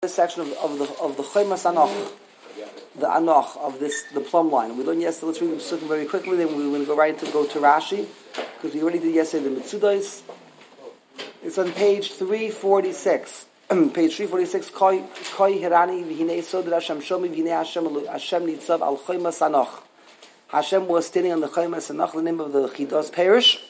section of the Chaymas Anoch, the Anoch of the plumb line. We learned yesterday. Let's read the Psukim very quickly. Then we're going to go to Rashi because we already did yesterday the Mitzudos. It's on page 346. Page 346. Koi Hirani v'hinei soded Hashem shomi v'hinei Hashem nitzav al Chaymas Anoch. Hashem was standing on the Chaymas Anoch, the name of the Chidos parish.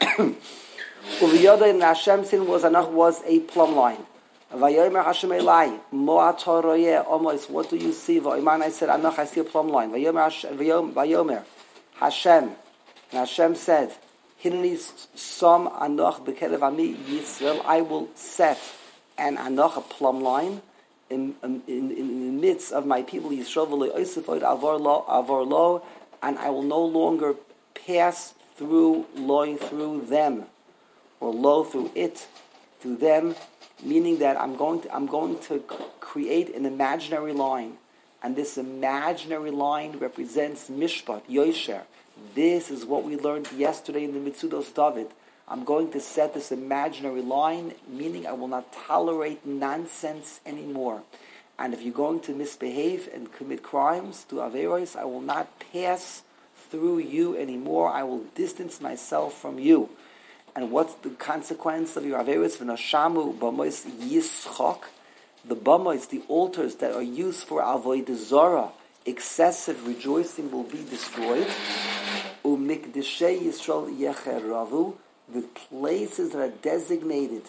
Uviyoda and Hashem's sin was a plumb line. Vayomer Hashem Elai Mo'ator Royeh Omos. What do you see? Vayomer, I said, Anoch, I see a plumb line. Vayomer Hashem, and Hashem said, Hineni Som Anoch B'Kerev Ami Yisrael. I will set an Anoch, a plumb line, in the midst of my people Yisrael. V'lo Yosefod Avor Lo, and I will no longer pass through them, or lo through it, through them, meaning that I'm going to create an imaginary line, and this imaginary line represents Mishpat, Yosher. This is what we learned yesterday in the Mitzudos David. I'm going to set this imaginary line, meaning I will not tolerate nonsense anymore. And if you're going to misbehave and commit crimes, do averos, I will not pass through you anymore. I will distance myself from you. And what's the consequence of your averos? V'nashamu b'mois yischok. The b'mois, the altars that are used for avodah zarah, excessive rejoicing, will be destroyed. Umikdeshei Yisrael yecheravu. The places that are designated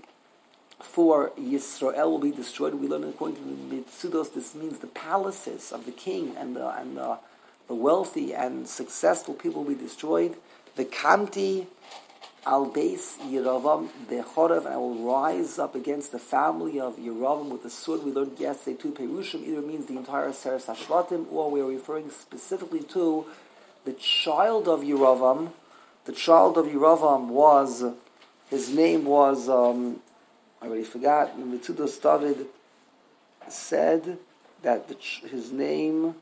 for Yisrael will be destroyed. We learn according to the Mitzudos, this means the palaces of the king and the wealthy and successful people will be destroyed. The Kamti Al Beis Yeravam Bechorav, and I will rise up against the family of Yeravam with the sword. We learned yesterday two Perushim, either means the entire Seres Hashvatim, or we are referring specifically to the child of Yeravam. The child of Yeravam was, his name was, I already forgot, the Mitzudos David said that his name,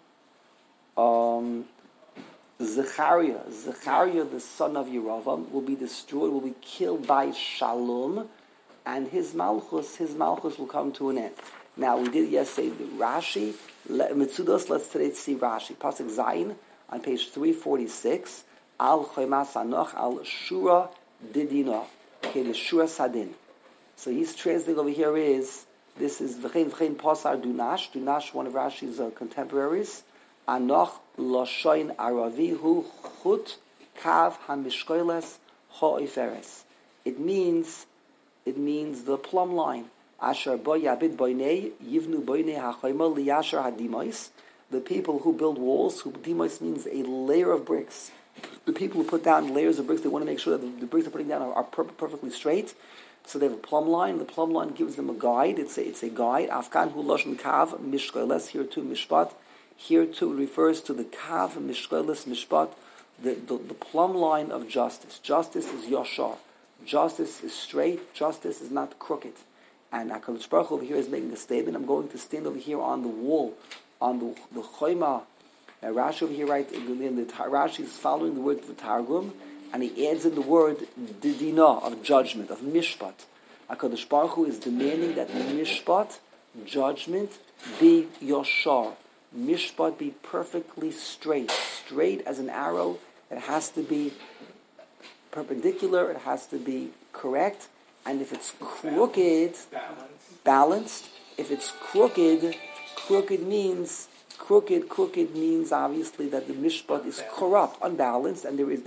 Zechariah, the son of Yeravam, will be destroyed, will be killed by Shalom, and his malchus will come to an end. Now, we did yesterday the Rashi, Mitzudos, let's today see Rashi. Pasuk Zayin, on page 346, Al Chaymas Anoch Al Shura Didina. Okay, the Shura Sadin. So he's translating over here this is V'chein Pasar Dunash. Dunash, one of Rashi's contemporaries. Anoch Loshoin Aravihu Chut Kav HaMishkoiles Ha'Iferes. It means the plumb line. Asher Bo Yabid Boinei Yivnu Boinei HaChoyma Liyasher HaDimois. The people who build walls, who Dimois means a layer of bricks. The people who put down layers of bricks, they want to make sure that the bricks they're putting down are perfectly straight. So they have a plumb line. The plumb line gives them a guide. It's a guide. Afkan hu loshen kav mishkoles. Here too mishpat. Here too refers to the kav mishkoles mishpat, the plumb line of justice. Justice is yashar. Justice is straight. Justice is not crooked. And HaKadosh Baruch Hu over here is making a statement. I'm going to stand over here on the wall, on the choyma. Now Rashi over here writes, Rashi is following the word of the Targum, and he adds in the word didina, of judgment, of mishpat. HaKadosh Baruch Hu is demanding that mishpat, judgment, be yashar. Mishpat be perfectly straight as an arrow. It has to be perpendicular, it has to be correct, and if it's crooked, balanced. If it's crooked means obviously that the mishpat is corrupt, unbalanced, and there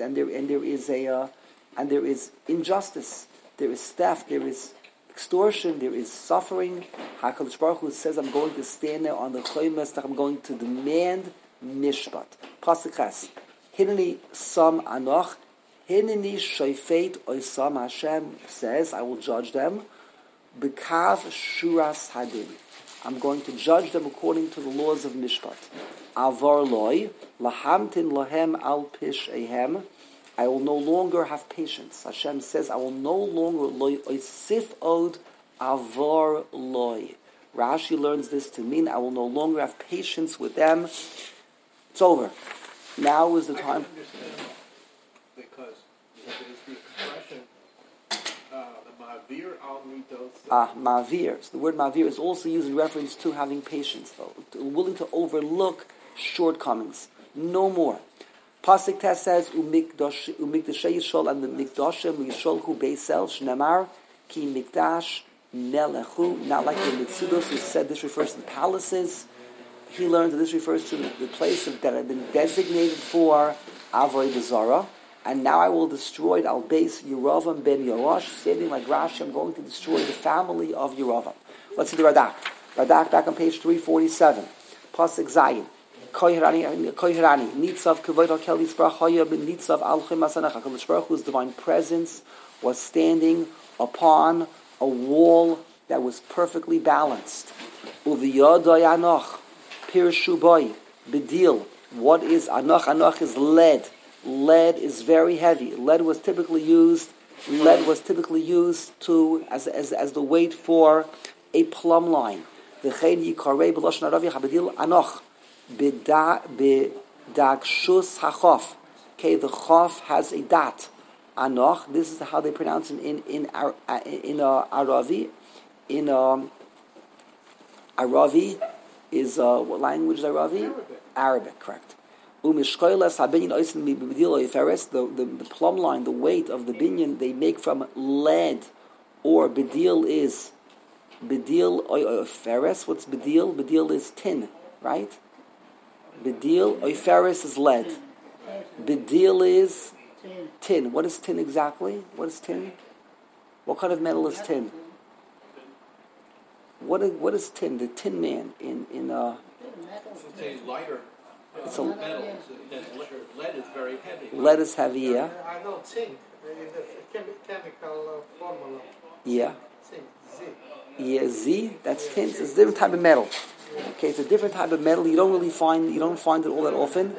is injustice, there is theft, there is extortion, there is suffering. HaKadosh Baruch Hu says, I'm going to stand there on the choymas, that I'm going to demand mishpat. Pasuk Ches, Hineni Sam Anoch, Hineni Shoifet Oisam. Hashem says, I will judge them. Bekav Shuras Hadin. I'm going to judge them according to the laws of Mishpat. Avar loy, lahamtin lahem al pish ehem. I will no longer have patience. Hashem says, I will no longer loy oisif od avar loy. Rashi learns this to mean I will no longer have patience with them. It's over. Now is the time. Because there is the expression, the Ma'avir al midos. Ma'avir. So the word ma'avir is also used in reference to having patience, willing to overlook shortcomings. No more. Pasuk Test says, Umikdashe Yishol, and the Mikdashe Yisholchu Beisel Shnemar Ki Mikdash Nelechu. Not like the Mitzudos who said this refers to palaces. He learned that this refers to the place that had been designated for Avodah Zarah. And now I will destroy it. I'll base Yeravam ben Yorash, stating like Rashi, I'm going to destroy the family of Yeravam. Let's see the Radak. Radak back on page 347. Pasuk Zayin. Koirani, Nitzav Kavod HaKel Yisbarach Haya Nitzav Al Chem Masanach. HaKadosh Baruch Hu's divine presence was standing upon a wall that was perfectly balanced. Uviyadai Anoch, Pirshu Boy, Bedil. What is Anoch? Anoch is lead. Lead is very heavy. Lead was typically used to as the weight for a plumb line. V'chein yikarei b'lashon harav yachabedil Anoch. B'dagshus hachof. Okay, the chof has a dot. Anoch. This is how they pronounce it in Aravi. In Aravi is what language is Aravi? Arabic, correct. The plumb line, the weight of the binyan they make from lead, or bedil is bedil oiferes. What's bedil? Bedil is tin, right? Bedil, oiferes is lead. Bedil is tin. What is tin exactly? What is tin? What kind of metal is tin? What is tin? The Tin Man in It's a lighter metal. Lead is very heavy. Lead is heavy, yeah. I know zinc, the chemical formula. Yeah. Zinc, Z. Yeah, Z. That's tin. It's a different type of metal. Okay, it's a different type of metal. You don't find it all that often.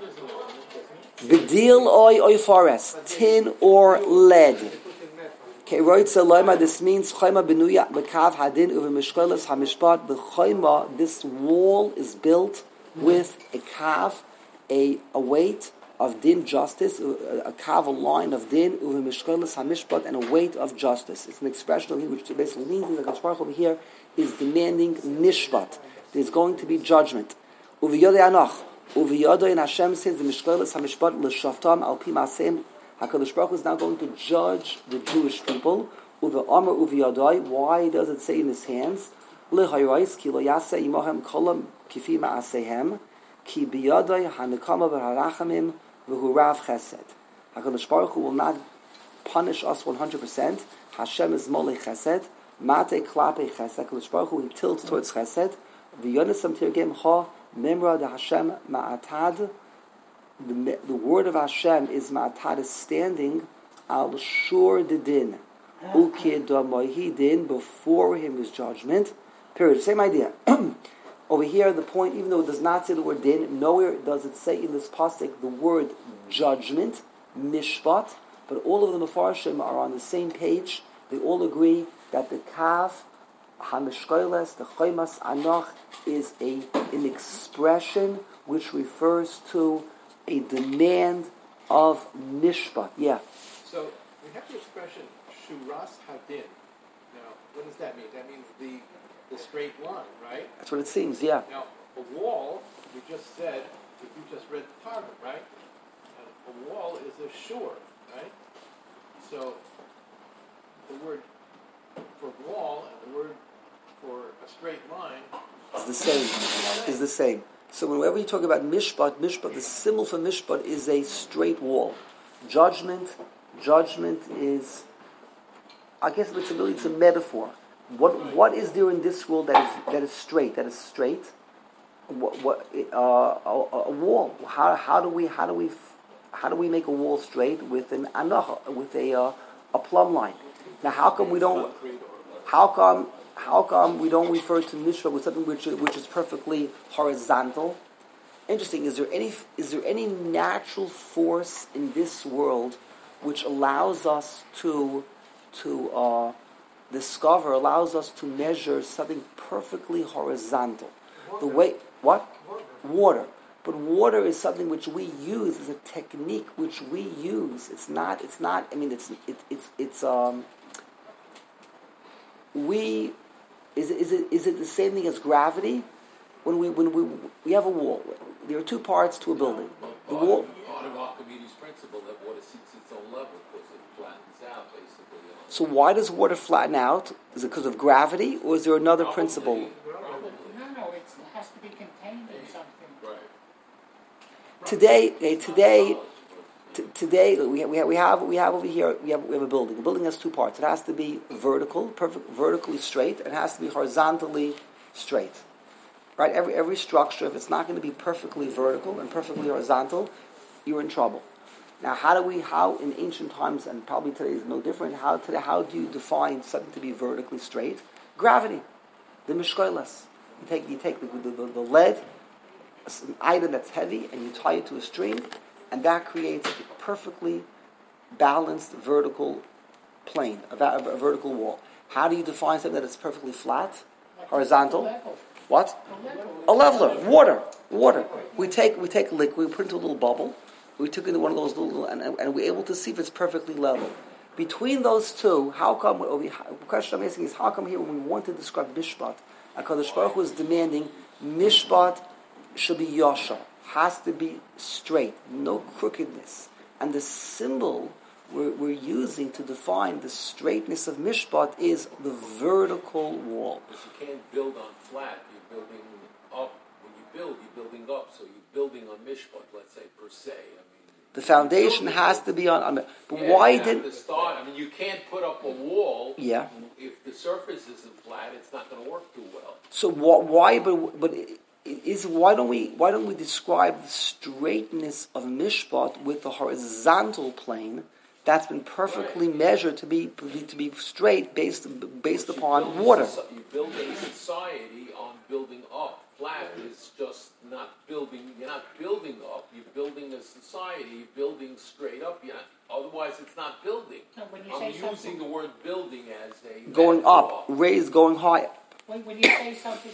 Bedil oy forest, tin or lead. Okay, right. So this means chayma benuya bekav hadin uve mishkolas hamishpat. The chayma, this wall is built with a kav, a weight of din justice, a kav, a line of din uve mishkolas hamishpat, and a weight of justice. It's an expression of which basically means that the Kadosh over here is demanding mishpat. There's going to be judgment. Uve yodei anach. Uve yodei, and Hashem says the mishkolas hamishpat l'shaftam al pi ma'aseim. HaKadosh Baruch Hu is now going to judge the Jewish people. Uve Amar Uve Yadai. Why does it say in his hands? L'chayrais ki lo yaseh imohem kolam kifi ma'asehem ki biyadai hanekama v'harachamim v'hu rav chesed. HaKadosh Baruch Hu will not punish us 100%. Hashem is molei chesed. Mate klape chesed. HaKadosh Baruch Hu, he tilts towards chesed. V'yonisam tirgem ha mimra de Hashem ma'atad. The word of Hashem is ma'atad, is standing al shur de din. Uke din, before him is judgment. Period. Same idea. Over here, the point, even though it does not say the word din, nowhere does it say in this pasuk the word judgment, mishpat, but all of the Mefarshim are on the same page. They all agree that the kaf, hamishkoiles, the chaymas anoch, is an expression which refers to a demand of mishpat. Yeah. So we have the expression shuras hadin. Now, what does that mean? That means the straight line, right? That's what it seems. Yeah. Now, a wall, you just said, if you just read the Targum, right? A wall is a shur, right? So the word for wall and the word for a straight line is the same. So whenever you talk about mishpat, the symbol for mishpat is a straight wall. Judgment is, I guess it's a metaphor. What is there in this world that is straight? That is straight. A wall. How do we make a wall straight with an anach, with a plumb line? Now how come we don't refer to mishpat with something which is perfectly horizontal? Interesting. Is there any natural force in this world which allows us to discover, allows us to measure something perfectly horizontal? The way what? Water. But water is something which we use, is a technique which we use. It's not. I mean, it's is it the same thing as gravity? When we have a wall, there are two parts to a building. The wall. Part of Archimedes' principle that water seeks its own level because it flattens out basically. So why does water flatten out? Is it because of gravity, or is there another principle? Probably. No, it has to be contained in something. Right. Today we have over here we have a building. The building has two parts. It has to be vertically straight, and it has to be horizontally straight. Right? Every structure, if it's not going to be perfectly vertical and perfectly horizontal, you're in trouble. Now, how in ancient times, and probably today is no different, how do you define something to be vertically straight? Gravity. The mishkolas. You take the lead, an item that's heavy, and you tie it to a string, and that creates a perfectly balanced vertical plane, a vertical wall. How do you define something that is perfectly flat, horizontal? What? A leveler. Water. We take liquid, we put it into a little bubble, we took into one of those little, and we're able to see if it's perfectly level. Between those two, how come? The question I'm asking is, how come here when we want to describe mishpat, HaKadosh Baruch Hu is demanding mishpat should be yashar, has to be straight, no crookedness, and the symbol we're using to define the straightness of mishpat is the vertical wall. Because you can't build on flat. You're building up. When you build, you're building up. So you're building on mishpat, let's say, per se. The foundation has to be on. But yeah, why you have didn't? to start. You can't put up a wall. Yeah. If the surface isn't flat, it's not going to work too well. So why? Why don't we describe the straightness of mishpat with the horizontal plane that's been perfectly measured to be straight based upon water? You build a society on building up. Flat is just not building. You're not building up. You're building a society. You're building straight up. Otherwise, it's not building. No, when you I'm say using the word building as a going metaphor. up, raised, going higher. When you say something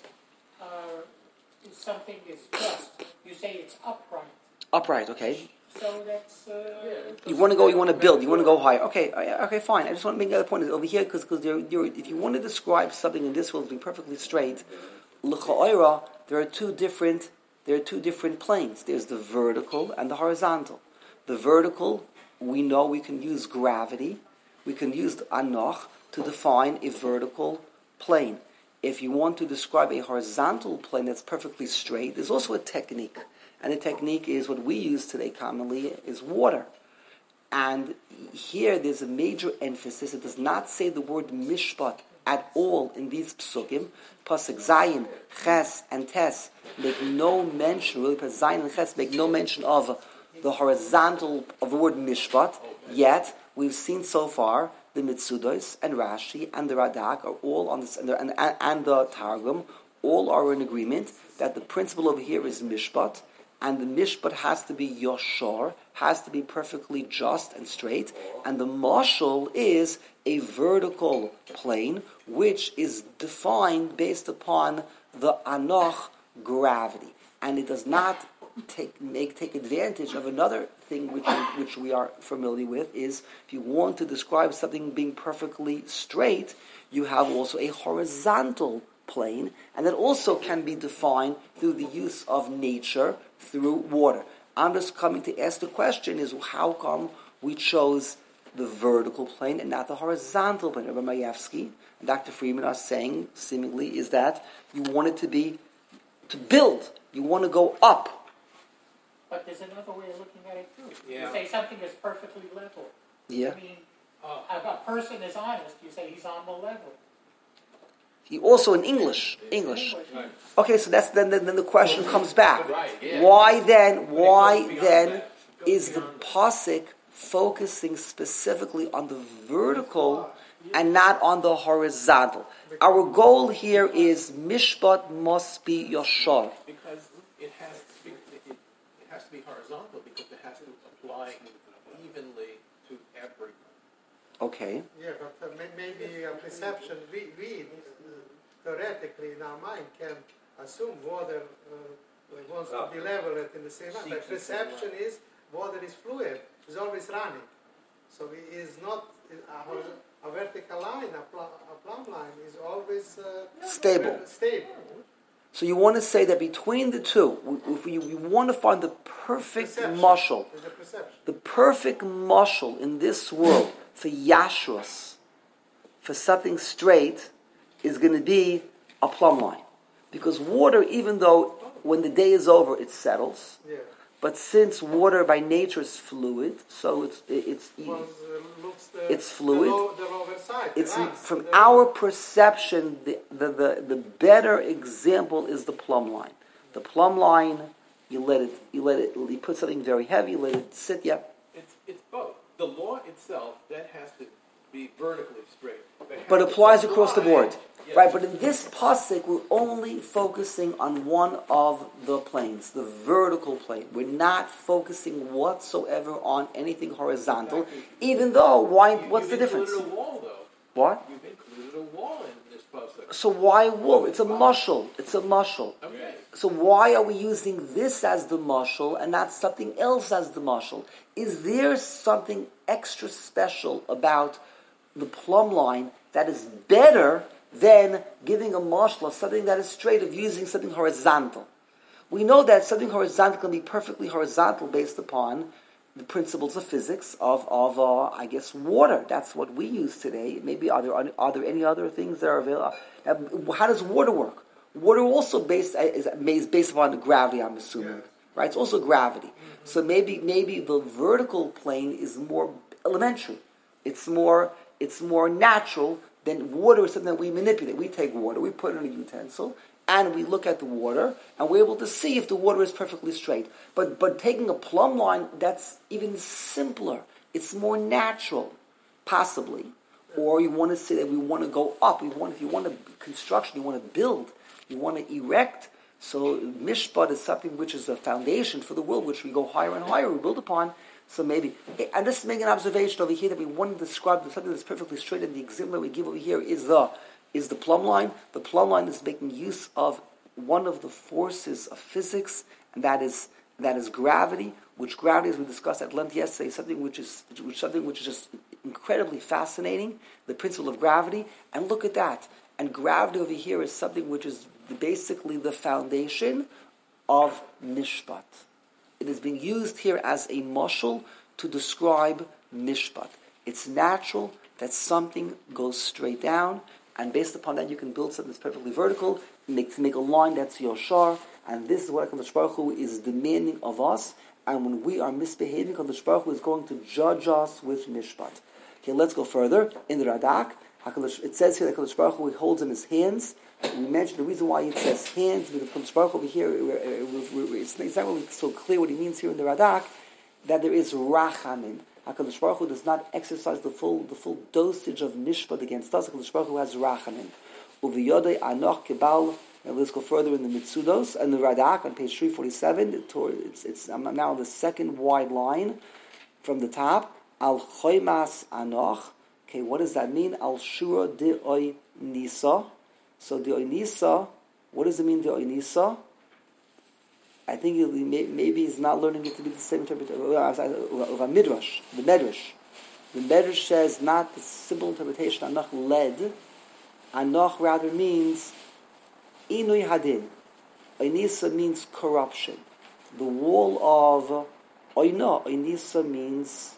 is just, you say it's upright. Upright, okay. So that's. You want to build. You want to go higher. Okay, fine. I just want to make the other point is over here because if you want to describe something in this world being perfectly straight, l'cha'ira, there are two different planes. There's the vertical and the horizontal. The vertical, we know we can use gravity, we can use the anoch to define a vertical plane. If you want to describe a horizontal plane that's perfectly straight, there's also a technique. And the technique is what we use today commonly is water. And here there's a major emphasis. It does not say the word mishpat at all in these psukim. Pasuk Zayin, Ches, and Tes make no mention, really, Pasuk Zayin and Ches make no mention of the horizontal, of the word mishpat, yet we've seen so far the Mitzudos and Rashi and the Radak are all on this, and the Targum, all are in agreement that the principle over here is mishpat, and the mishpat has to be yoshar, has to be perfectly just and straight, and the mashal is a vertical plane, which is defined based upon the anoch gravity, and it does not take advantage of another thing which we are familiar with is if you want to describe something being perfectly straight, you have also a horizontal plane, and that also can be defined through the use of nature through water. I'm just coming to ask the question is how come we chose the vertical plane and not the horizontal plane? Rabbi Mayevsky and Dr. Friedman are saying seemingly is that you want it to build, you want to go up. But there's another way of looking at it too. Yeah. You say something is perfectly level. Yeah. I mean, a person is honest. You say he's on the level. He also in English. Right. Okay, so that's then the question comes back. Right, yeah. Why then is the pasuk focusing specifically on the vertical and not on the horizontal? Our goal here is mishpat must be yashar. Because it has to be horizontal because it has to apply evenly to everyone. Okay. Yeah, but maybe perception, we theoretically in our mind can assume water wants to be leveled in the same way. But perception is water is fluid, is always running. So it is not, a vertical line, a plumb line, is always Stable. Stable. So you want to say that between the two, if we want to find the perfect mashal, There's a perception. the perfect mashal in this world for yashrus, for something straight, is going to be a plumb line. Because water, even though when the day is over it settles, Yeah. but since water by nature is fluid, so it's Looks it's fluid. The lower side. It's runs from to the- our perception, the better example is the plumb line. The plumb line, you put something very heavy, you let it sit. Yeah, It's both. The law itself then has to be vertically straight. but has applies to across the apply- board, Yes. right? But in this pasuk, we're only focusing on one of the planes, the vertical plane. We're not focusing whatsoever on anything horizontal. Even though, what's the difference? You've included a wall, though. What? You've included a wall in this pasuk. So why wool? It's a mushal. It's a mushal. Okay. So why are we using this as the mushal and not something else as the mushal? Is there something extra special about the plumb line that is better than giving a mushal of something that is straight, of using something horizontal? We know that something horizontal can be perfectly horizontal based upon the principles of physics of I guess water. That's what we use today. Maybe are there any other things that are available? How does water work? Water also is based upon gravity, I'm assuming. Yes. Right? It's also gravity. So maybe the vertical plane is more elementary. It's more natural than water is something that we manipulate. We take water, we put it in a utensil, and we look at the water, and we're able to see if the water is perfectly straight. But taking a plumb line, that's even simpler. It's more natural, possibly. Or you want to say that we want to go up. If you want to construction, you want to build, you want to erect. So mishpat is something which is a foundation for the world, which we go higher and higher, we build upon. So maybe, I'm just making an observation over here that we want to describe something that's perfectly straight, and the example that we give over here is the plumb line. The plumb line is making use of one of the forces of physics, and that is gravity. Which gravity, as we discussed at length yesterday, is something which is just incredibly fascinating. The principle of gravity, and look at that. And gravity over here is something which is basically the foundation of mishpat. It is being used here as a mashal to describe mishpat. It's natural that something goes straight down, and based upon that you can build something that's perfectly vertical, make a line that's yoshar, and this is what HaKadosh Baruch Hu is demanding of us, and when we are misbehaving, HaKadosh Baruch Hu is going to judge us with mishpat. Okay, let's go further. In the Radak, it says here that HaKadosh Baruch Hu holds in his hands. We mentioned the reason why it says hands, because HaKadosh Baruch Hu over here, it's not really so clear what he means here in the Radak, that there is rachamim. HaKadosh Baruch Hu does not exercise the full dosage of mishpat against us. HaKadosh Baruch Hu has rachamim. Uviyodei anoch kebal. Now let's go further in the Mitzudos and the Radak on page 347. It's I'm now on the second wide line from the top. Al choimas anoch. Okay, what does that mean? Al shura de oy nisa. So the oy nisa. What does it mean? The oy nisa. I think maybe he's not learning it to be the same interpretation of a midrash. The medrash says not the simple interpretation. Anoch led. Anoch rather means inui hadin. Oinisa means corruption. The wall of oina. Oinisa means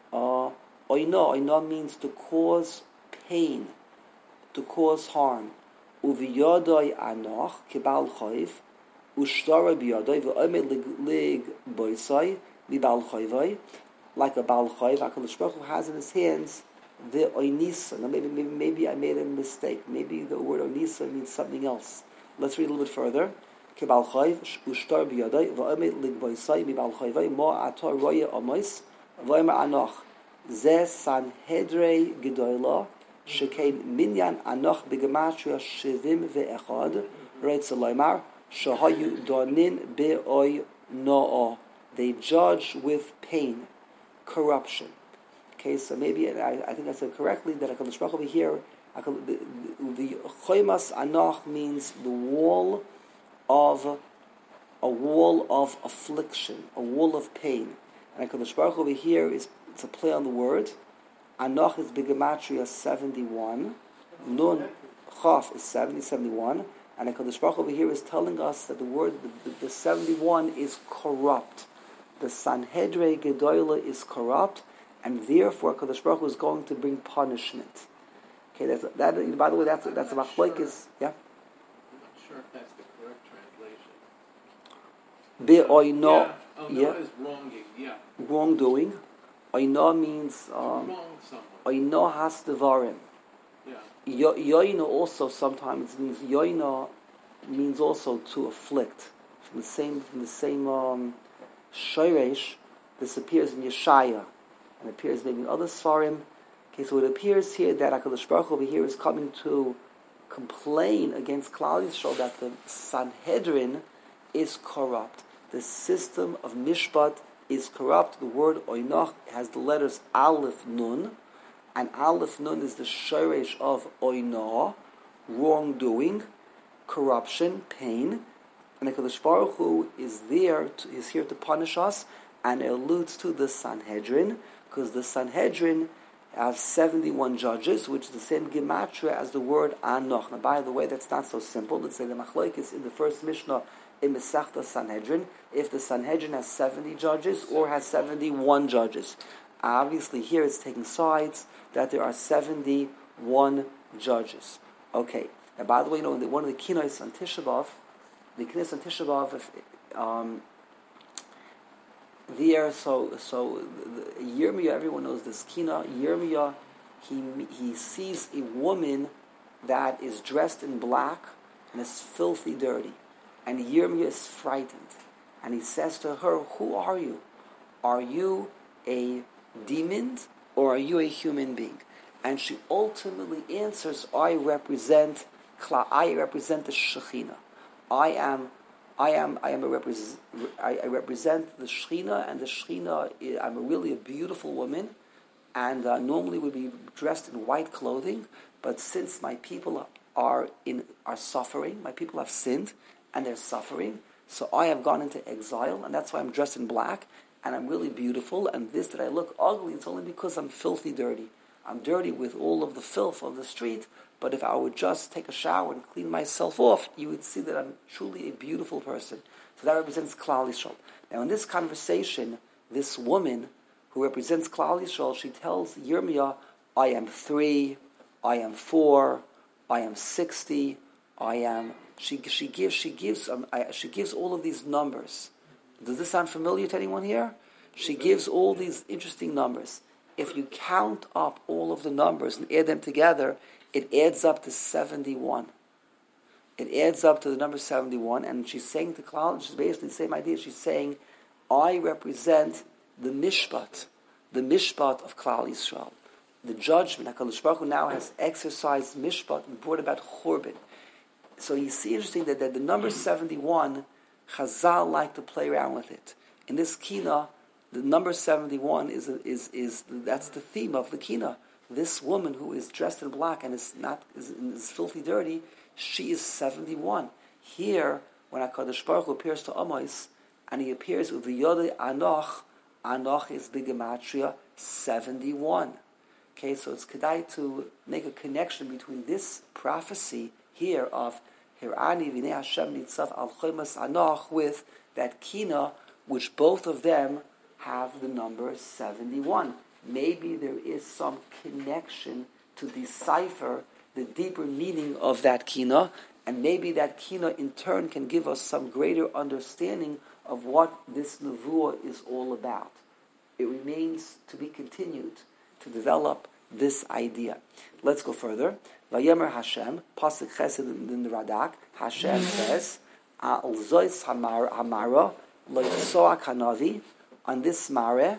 oina means to cause pain, to cause harm. Uviyodoi anoch kebal chayv. Ushtara biyadoi v'omed lig boisai libal chayvai, like a bal chayv. HaKadosh Baruch Hu has in his hands the oinisa. Now maybe I made a mistake. Maybe the word oinisa means something else. Let's read a little bit further. Kebal chayv ushtar biyadoi v'omed lig boisai libal chayvai mo ator roya omois v'omer anoch ze sanhedrei gedoyla shekein minyan anoch begematria shivim ve'echad reitz loymar. Shahayu donin be'oy no'o. They judge with pain, corruption. Okay, so maybe I think I said correctly that HaKadosh Baruch Hu over here, the choimas anoch means the wall of affliction, a wall of pain. And HaKadosh Baruch Hu over here it's a play on the word. Anoch is Bigematria 71. Nun Chaf is 71. And HaKadosh Baruch Hu over here is telling us that the word, the 71 is corrupt. The Sanhedrin Gedolah is corrupt, and therefore HaKadosh Baruch Hu is going to bring punishment. Okay, that. By the way, that's a machlokes. Yeah. I'm not sure if that's the correct translation. Be'oino. Yeah. Is wronging. Yeah. Wrongdoing. Oino means Wrong someone. Oino has devarim. Yeah. Yoino also sometimes means yoino means also to afflict. From the same shoresh. This appears in Yeshaya and appears maybe in other svarim. Okay, so it appears here that HaKadosh Baruch Hu over here is coming to complain against Klal Yisrael that the Sanhedrin is corrupt. The system of Mishpat is corrupt. The word Oinoch has the letters Aleph Nun, and Aleph Nun is the shoresh of Oinoh, wrongdoing, corruption, pain. And HaKadosh Baruch Hu is here to punish us, and it alludes to the Sanhedrin, because the Sanhedrin have 71 judges, which is the same gematria as the word Anoch. Now, by the way, that's not so simple. Let's say the machlokes in the first Mishnah in Masechta Sanhedrin, if the Sanhedrin has 70 judges or has 71 judges. Obviously, here it's taking sides that there are 71 judges. Okay. Now, by the way, one of the kinos on Tisha B'Av, Yirmiyah, everyone knows this kina. Yirmiyah, he sees a woman that is dressed in black and is filthy dirty, and Yirmiyah is frightened, and he says to her, "Who are you? Are you a demon or are you a human being?" And she ultimately answers, "I represent the Shekhinah. I represent the Shekhinah, and the Shekhinah, I'm really a beautiful woman, and normally would be dressed in white clothing, but since my people are suffering, my people have sinned, and they're suffering, so I have gone into exile, and that's why I'm dressed in black, and I'm really beautiful, and this that I look ugly, it's only because I'm filthy dirty. I'm dirty with all of the filth of the street, but if I would just take a shower and clean myself off, you would see that I'm truly a beautiful person." So that represents Klal Yisrael. Now in this conversation, this woman who represents Klal Yisrael, she tells Yirmiyah, "I am 3, I am 4, I am 60, I am." She gives all of these numbers. Does this sound familiar to anyone here? She gives all these interesting numbers. If you count up all of the numbers and add them together, it adds up to 71. It adds up to the number 71, and she's saying to Klal, she's basically the same idea. She's saying, "I represent the mishpat of Klal Yisrael, the judgment. HaKadosh Baruch Hu now has exercised mishpat and brought about churban." So you see, interesting that the number 71, Chazal like to play around with it. In this kina, the number 71 is that's the theme of the kina. This woman who is dressed in black and is filthy dirty, she is 71. Here, when HaKadosh Baruch Hu appears to Amos, and he appears with the Yodei Anoch is Bigematria 71. Okay, so it's kedai to make a connection between this prophecy here of Hirani V'nei Hashem Nitzav Al Chomas Anoch with that kina, which both of them have the number 71. Maybe there is some connection to decipher the deeper meaning of that kina, and maybe that kina in turn can give us some greater understanding of what this nevuah is all about. It remains to be continued to develop this idea. Let's go further. Vayomer Hashem, pasuk chesed in the Radak, Hashem says, "Al zois hamara lo yitzoak hanavi." On this mare,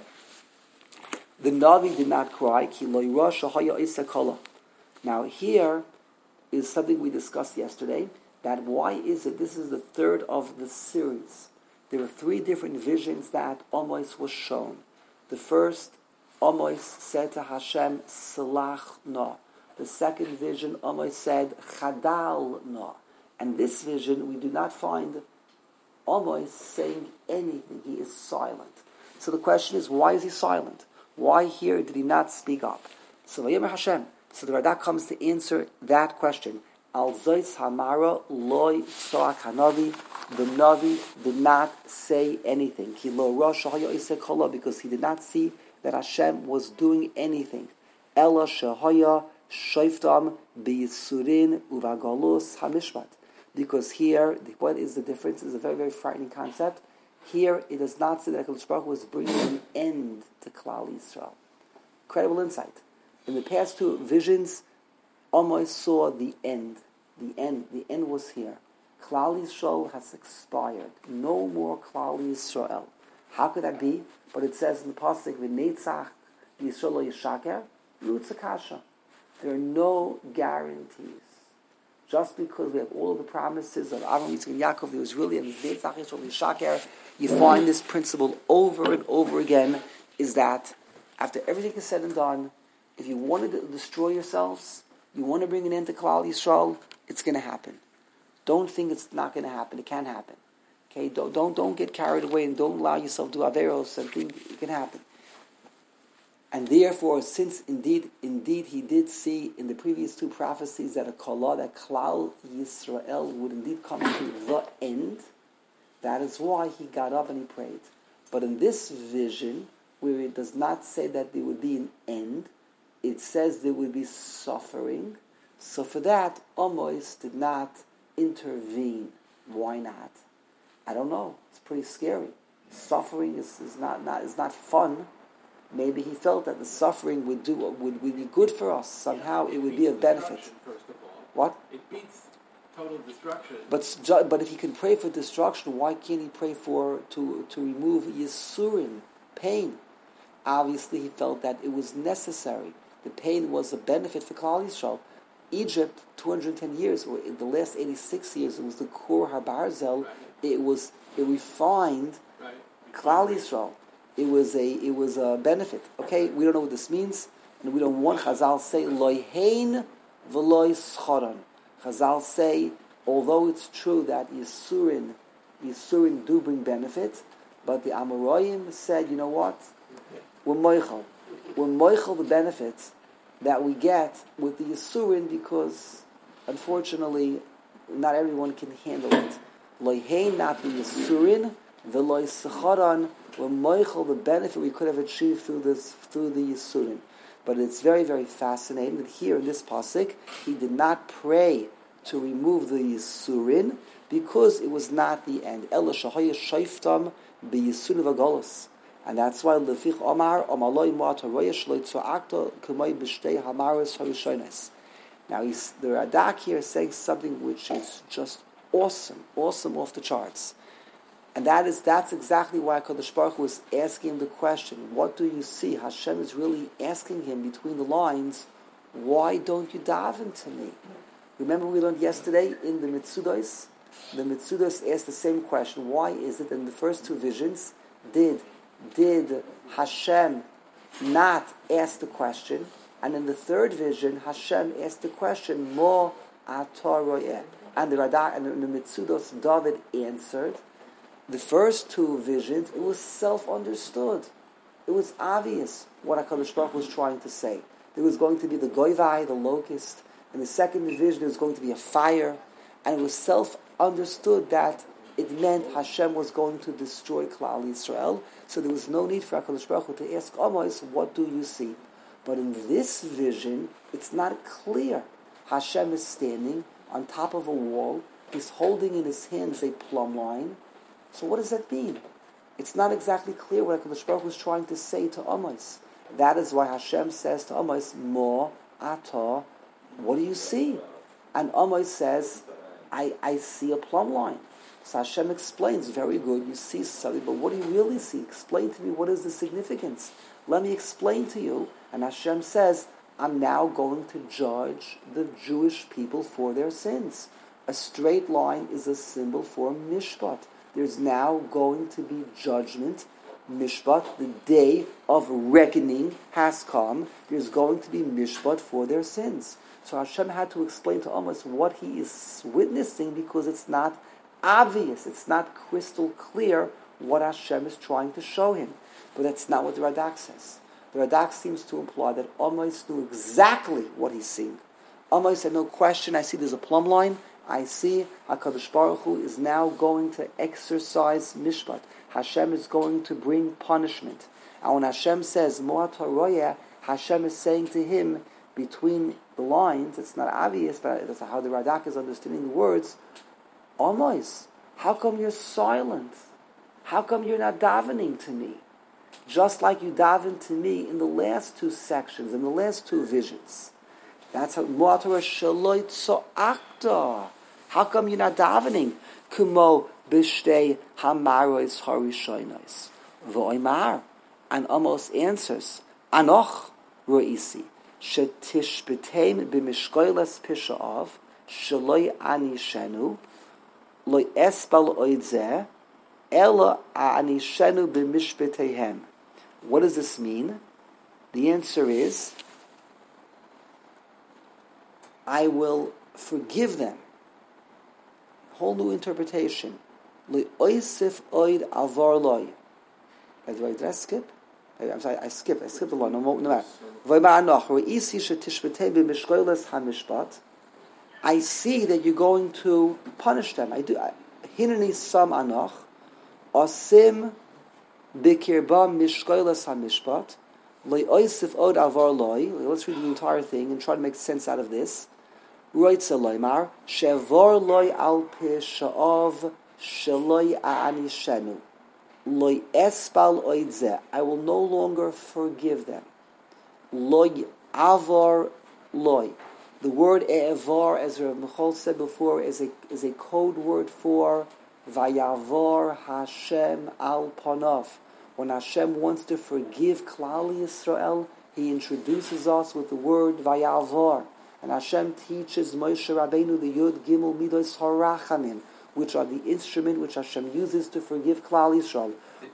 the Navi did not cry. Ki lo yira shahaya isa kala. Now here is something we discussed yesterday. That why is it? This is the third of the series. There were 3 different visions that Amos was shown. The first, Amos said to Hashem, "Salach na." The second vision, Amos said, "Chadal na." And this vision, we do not find Amos saying anything. He is silent. So the question is, why is he silent? Why here did he not speak up? So Vayomer Hashem. So the Radak comes to answer that question. Al Zoitz Hamara Loi Soach Hanavi. The Navi did not say anything. Ki lo rosh haya isek kola, because he did not see that Hashem was doing anything. Ela shehaya shoiftam biyisurin uvagalus hamishpat. Because here, what is the difference? It's a very, very frightening concept. Here, it does not say that HaKadosh Baruch Hu was bringing an end to Klal Yisrael. Incredible insight. In the past two visions, Amos saw the end. The end was here. Klal Yisrael has expired. No more Klal Yisrael. How could that be? But it says in the pasuk, "V'netzach Yisrael lo yishaker lutzakasha." There are no guarantees. Just because we have all of the promises of Avram, Yitzchak, and Yaakov, there was really a V'netzach Yisrael lo yishaker. You find this principle over and over again. Is that after everything is said and done, if you want to destroy yourselves, you want to bring an end to Klal Yisrael, it's going to happen. Don't think it's not going to happen. It can happen. Okay, don't get carried away and don't allow yourself to do averos and think it can happen. And therefore, since indeed he did see in the previous two prophecies that that Klal Yisrael would indeed come to the end, that is why he got up and he prayed. But in this vision, where it does not say that there would be an end, it says there would be suffering. So for that, Amos did not intervene. Why not? I don't know. It's pretty scary. Suffering is not fun. Maybe he felt that the suffering would be good for us. Somehow it would be of benefit. First of all. What? It beats total destruction. But if he can pray for destruction, why can't he pray to remove Yisurin, pain? Obviously, he felt that it was necessary. The pain was a benefit for Klal Yisrael. Egypt, 210 years, or in the last 86 years, it was the Kur HaBarzel. Right. It refined Klal Yisrael. It was a benefit. Okay, we don't know what this means, and we don't want Chazal say loy hein v'loy schoron. Chazal say, although it's true that Yisurin do bring benefit, but the Amoraim said, you know what? We're moichel the benefits that we get with the Yisurin, because unfortunately not everyone can handle it. Loy hein, not the Yisurin, v'loy schoron. We're moichel the benefit we could have achieved through the Yisurin. But it's very, very fascinating that here in this pasuk, he did not pray to remove the Yisurin because it was not the end. Ela shahaya shaiftam b'Yisurin v'Golus. And that's why Lefich Omar Omaloi Mo'ataroya Shloi Tzo'akto K'moi B'shtei Hamaris Harishones. Now the Radak here is saying something which is just awesome off the charts. And that's exactly why HaKadosh Baruch Hu was asking him the question, what do you see? Hashem is really asking him between the lines, why don't you daven to me? Remember we learned yesterday in the Mitzudos? The Mitzudos asked the same question. Why is it in the first two visions did Hashem not ask the question? And in the third vision, Hashem asked the question, Mo atoroyeh. And the Radak and the Mitzudos, David answered. The first two visions, it was self-understood. It was obvious what HaKadosh Baruch Hu was trying to say. There was going to be the goivai, the locust. In the second vision, there was going to be a fire. And it was self-understood that it meant Hashem was going to destroy Klal Yisrael. So there was no need for HaKadosh Baruch Hu to ask Amos, what do you see? But in this vision, it's not clear. Hashem is standing on top of a wall. He's holding in his hands a plumb line. So what does that mean? It's not exactly clear what HaKadosh Baruch Hu was trying to say to Amos. That is why Hashem says to Amos, Mo atah, what do you see? And Amos says, I see a plumb line. So Hashem explains, very good, you see something, but what do you really see? Explain to me, what is the significance? Let me explain to you. And Hashem says, I'm now going to judge the Jewish people for their sins. A straight line is a symbol for mishpat. There's now going to be judgment, mishpat, the day of reckoning has come. There's going to be mishpat for their sins. So Hashem had to explain to Amos what he is witnessing, because it's not obvious, it's not crystal clear what Hashem is trying to show him. But that's not what the Radak says. The The Radak seems to imply that Amos knew exactly what he's seeing. Amos said, no question, I see there's a plumb line. I see HaKadosh Baruch Hu is now going to exercise mishpat. Hashem is going to bring punishment. And when Hashem says, Moat HaRoyeh, Hashem is saying to him, between the lines, it's not obvious, but that's how the Radak is understanding the words, Amos, how come you're silent? How come you're not davening to me? Just like you davened to me in the last two sections, in the last two visions. That's how Mo'atara Shaloi Tzo'akta. How come you're not davening? Kumo b'shtei hamarois harishonos. V'oimar. And Amos answers, Anoch ro'isi, shetishbetem b'mishkoilas pisha'av, shaloi anishenu, lo espal oidzeh, ela anishenu b'mishbetehem. What does this mean? The answer is, I will forgive them. Whole new interpretation. Lo oisif oid avar loy. Did I skip? I'm sorry, I skipped a lot. No matter. I see that you're going to punish them. I do. Hineni sam anoch osim bikirba mishkoilas hamishpat loy oisif od avar loy. Let's read the entire thing and try to make sense out of this. Roitza loymar shevor loy al pishaav sheloi aanishenu. Loy espal oidze. I will no longer forgive them. Loy avar loy. The word e'avar, as Rav Michal said before, is a code word for Vayavar Hashem al panav. When Hashem wants to forgive Klal Yisrael, He introduces us with the word Vayavar. And Hashem teaches Moshe Rabbeinu the Yud Gimel Midos Harachamim, which are the instrument which Hashem uses to forgive Klal Yisrael.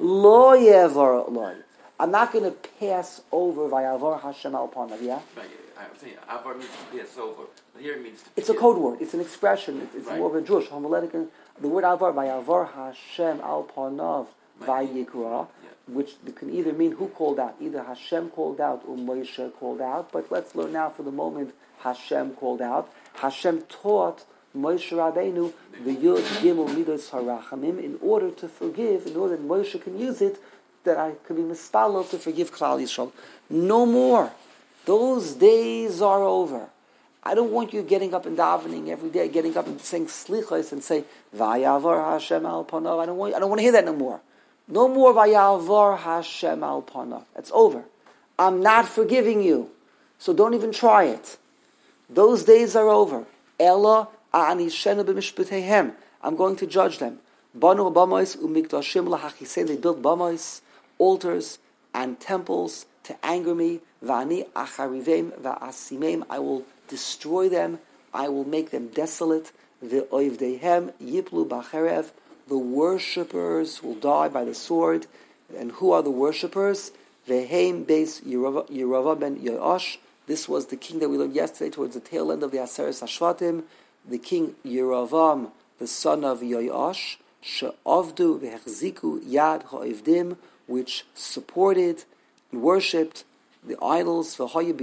Lo yevar loy. I'm not going to pass over Vayavar Hashem al panav. Yeah. Right. I'm saying avar means to pass over. But here it means to. It's a code word. It's an expression. It's right. More of a Jewish homiletic. The word avar, Vayavar Hashem al panav vayikra, which can either mean who called out, either Hashem called out or Moshe called out. But let's learn now for the moment. Hashem called out. Hashem taught Moshe Rabbeinu the Yud Gimel Midos Harachamim in order to forgive, in order that Moshe can use it, that I can be mispalel to forgive Klal Yisrael. No more. Those days are over. I don't want you getting up and davening every day, getting up and saying slichos and say Vayavar Hashem al panav. I don't want to hear that no more. No more Vayavar Hashem al panav. It's over. I'm not forgiving you, so don't even try it. Those days are over. Ella anishenu b'mishpatehem. I'm going to judge them. Banu bamos umikdashim lahachisen. They built bamos, altars, and temples to anger me. Vani acharivem va'asimem. I will destroy them. I will make them desolate. Ve'oivdehem yiplu b'cherev. The worshippers will die by the sword. And who are the worshippers? Vehem beis Yerovah ben Yoash. This was the king that we learned yesterday towards the tail end of the Aseres Hashvatim, the king Yerovam, the son of Yoash, she'avdu v'hechziku yad ha'ivdim, which supported and worshipped the idols, and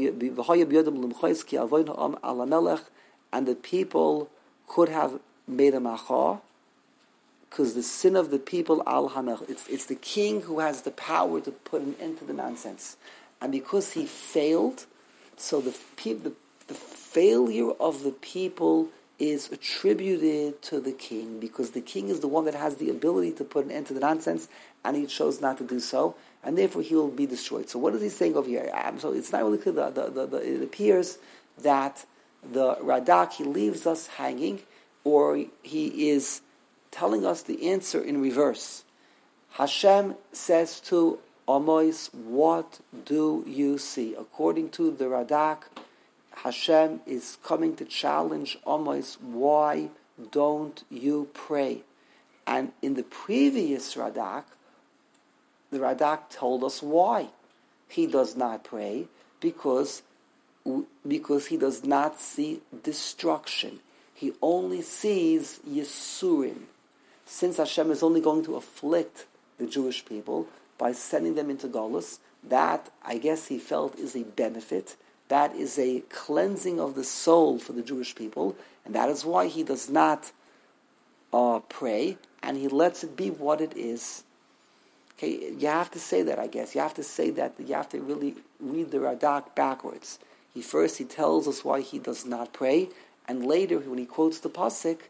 the people could have made a macha, because the sin of the people al hanach. It's the king who has the power to put an end to the nonsense, and because he failed. So the failure of the people is attributed to the king, because the king is the one that has the ability to put an end to the nonsense, and he chose not to do so, and therefore he will be destroyed. So what is he saying over here? So it's not really clear. It appears that the Radak, he leaves us hanging, or he is telling us the answer in reverse. Hashem says to Amos, what do you see? According to the Radak, Hashem is coming to challenge Amos, why don't you pray? And in the previous Radak, the Radak told us why. He does not pray because he does not see destruction. He only sees Yisurim. Since Hashem is only going to afflict the Jewish people, by sending them into Golus. That, I guess he felt, is a benefit. That is a cleansing of the soul for the Jewish people, and that is why he does not pray, and he lets it be what it is. Okay, you have to say that, I guess. You have to say that. You have to really read the Radak backwards. He tells us why he does not pray, and later, when he quotes the pasuk,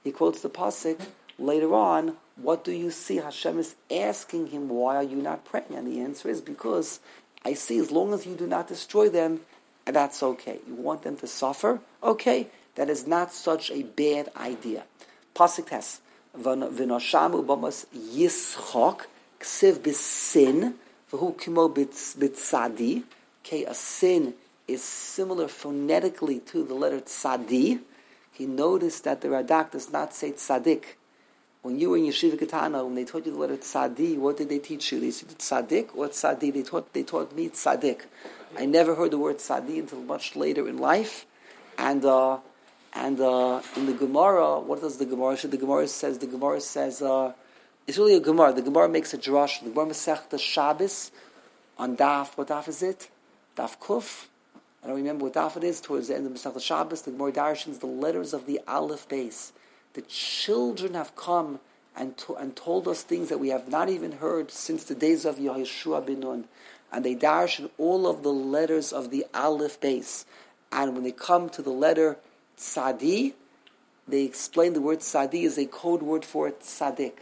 later on, what do you see? Hashem is asking him, why are you not praying? And the answer is, because I see, as long as you do not destroy them, and that's okay. You want them to suffer? Okay, that is not such a bad idea. Pasuk Tes, V'noshamu b'mas yischok, ksiv b'sin, v'hu kimo b'tzadi. Okay, a sin is similar phonetically to the letter tzadi. Okay, notice that the Radak does not say tzadik. When you were in Yeshiva Katana, when they taught you the letter tzadi, what did they teach you? They said tzadik or tzadi? They taught me tzadik. I never heard the word tzadi until much later in life. And in the Gemara, what does the Gemara say? The Gemara says, it's really a Gemara. The Gemara makes a drash. The Gemara Masechta Shabbos on Daf, what Daf is it? Daf Kuf. I don't remember what Daf it is. Towards the end of Masechta Shabbos, the Gemara darshans the letters of the Aleph base. The children have come and told us things that we have not even heard since the days of Yehoshua ben Nun. And they darshan all of the letters of the Aleph base. And when they come to the letter Tzadi, they explain the word Tzadi is a code word for Tzadik.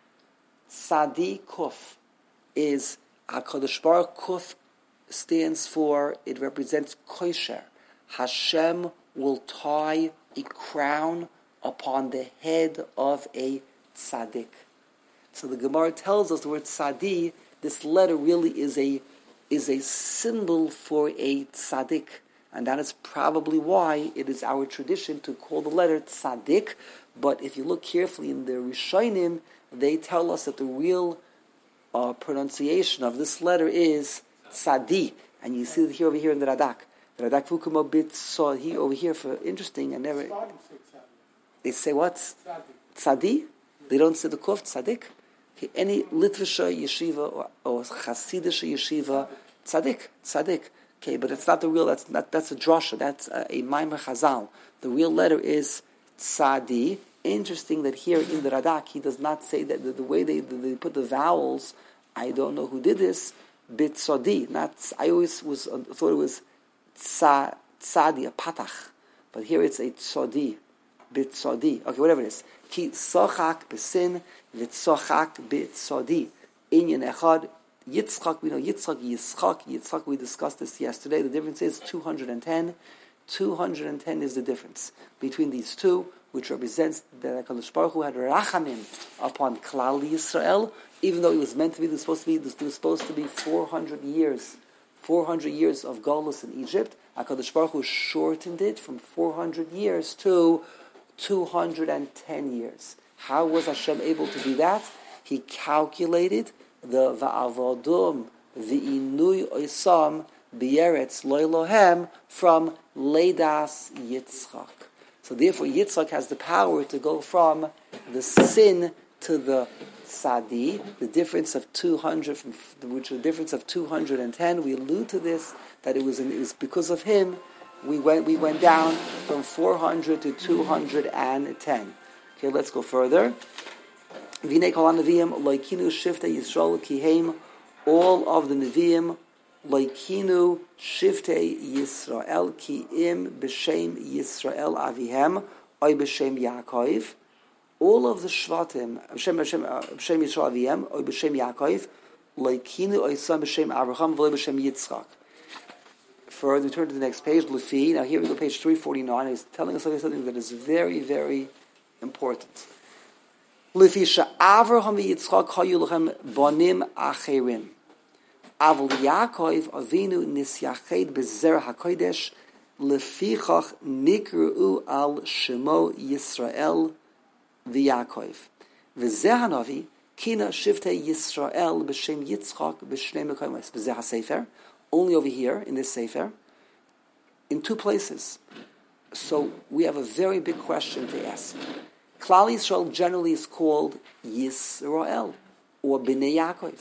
Tzadi Kuf is HaKadosh Baruch Kuf stands for, it represents Kosher. Hashem will tie a crown upon the head of a tzaddik. So the Gemara tells us the word tzadi, this letter really is a symbol for a tzaddik. And that is probably why it is our tradition to call the letter tzaddik. But if you look carefully in the Rishonim, they tell us that the real pronunciation of this letter is tzadi. And you see it here over here in the Radak. The Radak Fukuma bit saw he over here for interesting. I never. They say what? Tzadi. They don't say the kuf tzadik. Okay, any Litvisha yeshiva or Chasidisha yeshiva, tzadik. Okay, but it's not the real. That's a drasha. That's a Maimer Chazal. The real letter is tzadi. Interesting that here in the Radak he does not say that the way they put the vowels. I don't know who did this. Bit tzadi. I always thought it was tzadi, a patach, but here it's a tzadi. Bit tzadi. Okay, whatever it is. Ki sochak besin v'tsochak bit tzadi. Inyan echad. Yitzchak, we know Yitzchak, we discussed this yesterday. The difference is 210. 210 is the difference between these two, which represents that HaKadosh Baruch Hu had rachamim upon Klal Yisrael, even though it was meant to be, there was supposed to be 400 years of Golus in Egypt. HaKadosh Baruch Hu shortened it from 400 years to 210 years. How was Hashem able to do that? He calculated the va'avodum v'inui oisam b'yeretz loylohem from Leidas Yitzchak. So therefore Yitzchak has the power to go from the sin to the tzadi, the difference of 200, which is the difference of 210. We allude to this, that it was because of him we went down from 400 to 210. Okay, let's go further. V'nei kol ha'neviim loikinu shiftei Yisrael kiheim. All of the neviim loikinu shiftei Yisrael kiim b'shem Yisrael avihem oy b'shem Yaakov. All of the shvatim b'shem Yisrael avihem oy b'shem Yaakov loikinu oysam b'shem Avraham v'loy b'shem Yitzchak. Further, we turn to the next page, Lefi. Now here we go, page 349. He's telling us something that is very, very important. Lefi she'Avraham v'Yitzchak hayu lachem bonim acherim. Avol Yaakov Avinu nisyached bezer hakodesh lefichach nikru al shemo Yisrael v'Yaakov v'zeh hanavi kina shiftei Yisrael b'shem Yitzchak b'shnei mekayos b'zeh hasefer. Only over here in this sefer, in two places. So we have a very big question to ask. Klal Yisrael generally is called Yisrael or Bnei Yaakov.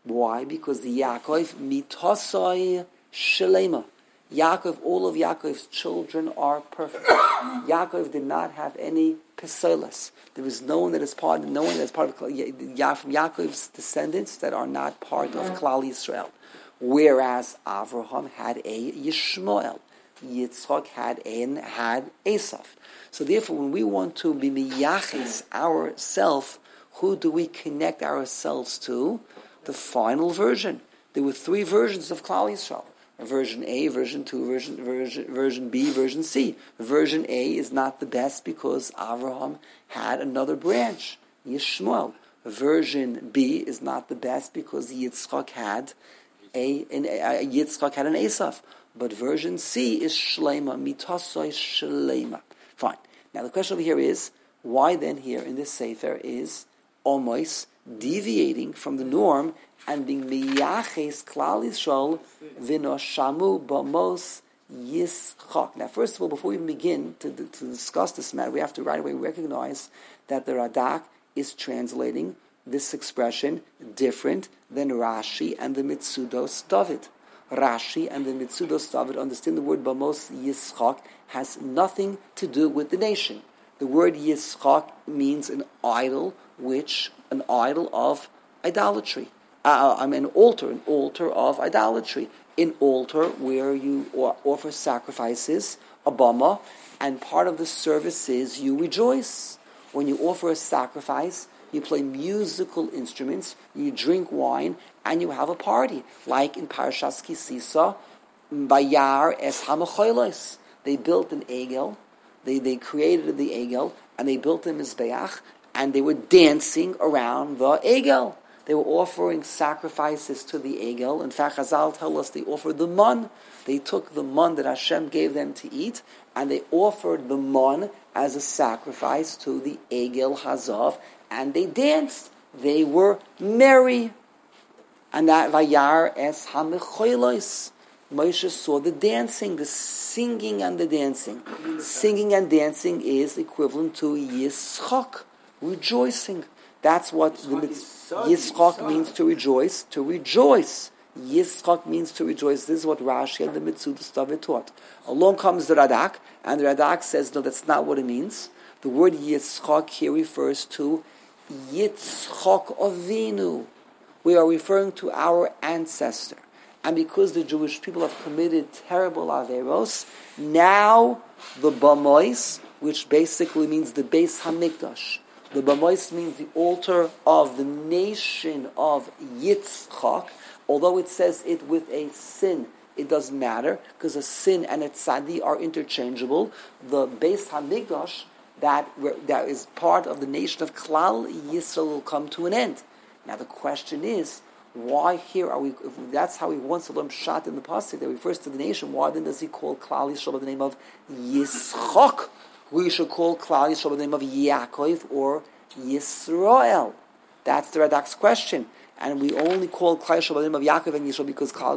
Why? Because the Yaakov mitosoi shalema. Yaakov, all of Yaakov's children are perfect. Yaakov did not have any pesolas. There is no one that is part of from Yaakov's descendants that are not part of Klal Yisrael. Whereas Avraham had a Yishmael, Yitzchak had Esav. So therefore, when we want to be miyaches ourselves, who do we connect ourselves to? The final version. There were 3 versions of Klal Yisrael. Version A, version 2, version B, version C. Version A is not the best because Avraham had another branch, Yishmael. Version B is not the best because Yitzchak had an Esav. But version C is Shlema, mitasoi Shlema. Fine. Now the question over here is, why then here in this Sefer is Omois deviating from the norm and being miyaches Klal Yisrael v'noshamu bamos Yitzchak. Now, first of all, before we even begin to discuss this matter, we have to right away recognize that the Radak is translating this expression different than Rashi and the Mitzudos David. Rashi and the Mitzudos David understand the word bamos Yitzchak has nothing to do with the nation. The word Yitzchak means an idol of idolatry. An altar of idolatry. An altar where you offer sacrifices, a bama, and part of the service is you rejoice. When you offer a sacrifice, you play musical instruments, you drink wine, and you have a party. Like in Parashas Kisisa, Bayar es Hamacholos. They built an egel, they created the egel, and they built a mizbeach, and they were dancing around the egel. They were offering sacrifices to the egel. In fact, Chazal tell us they offered the mun. They took the mun that Hashem gave them to eat, and they offered the mun as a sacrifice to the egel hazav, and they danced. They were merry. And that vayar es hamecholos. Moshe saw the dancing, the singing and the dancing. Singing and dancing is equivalent to yischak, rejoicing. That's what Yitzchak means, to rejoice. To rejoice. Yitzchak means to rejoice. This is what Rashi and the Mitzudos David taught. Along comes the Radak, and the Radak says, no, that's not what it means. The word Yitzchak here refers to Yitzchak Avinu. We are referring to our ancestor. And because the Jewish people have committed terrible averos, now the Bamois, which basically means the Beis Hamikdash, the Bamois means the altar of the nation of Yitzchak. Although it says it with a sin, it doesn't matter, because a sin and a tzadi are interchangeable. The Beis Hamikdash, that is part of the nation of Klal Yisrael, will come to an end. Now the question is, why here are we, if that's how he wants to learn Pshat in the Pasuk, that refers to the nation, why then does he call Klal Yisrael by the name of Yitzchak? We should call Klal Yisrael by the name of Yaakov or Yisrael. That's the Radak's question. And we only call Klal Yisrael by the name of Yaakov and Yisrael because Klal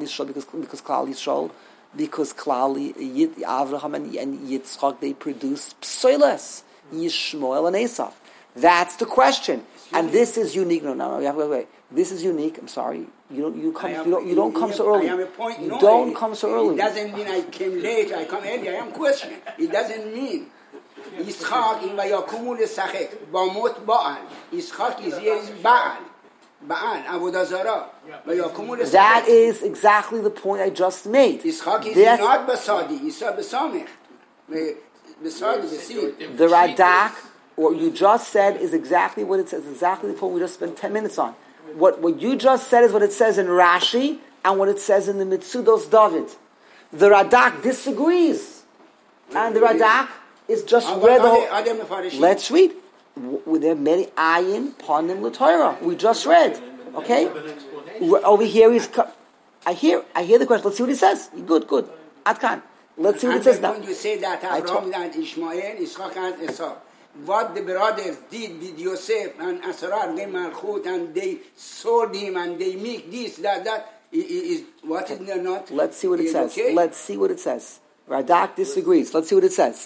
Avraham and Yitzchak, they produced Psoiles, Yishmael and Esav. That's the question. And this is unique. No, wait. This is unique. I'm sorry. You don't come so early. You don't come so early. It doesn't mean I came late. I come early. I am questioning. It doesn't mean Yitzchak in Vayakumu Lesachek Bamot Baal. Yitzchak is here is Baal. Baal Avodah Zarah. Vayakumu Lesachek. That is exactly the point I just made. Yitzchak is not Basadi. Yitzchak Basamech. The Radak, what you just said, is exactly what it says. Exactly the point we just spent 10 minutes on. What you just said is what it says in Rashi and what it says in the Mitzudos David. The Radak disagrees. And the Radak is just read the whole... Let's read. There are many ayin panim l'Torah. We just read. Okay? Over here he's... I hear the question. Let's see what he says. Good. Atkan. Let's see what it says now. When you say that Abraham and Ishmael, Yitzchak and Esau, what the brothers did with Yosef and Asrar, they malchut, and they sold him, and they make this, that is what is not. Let's see what it says. Okay? Let's see what it says. Radak disagrees. Let's see what it says.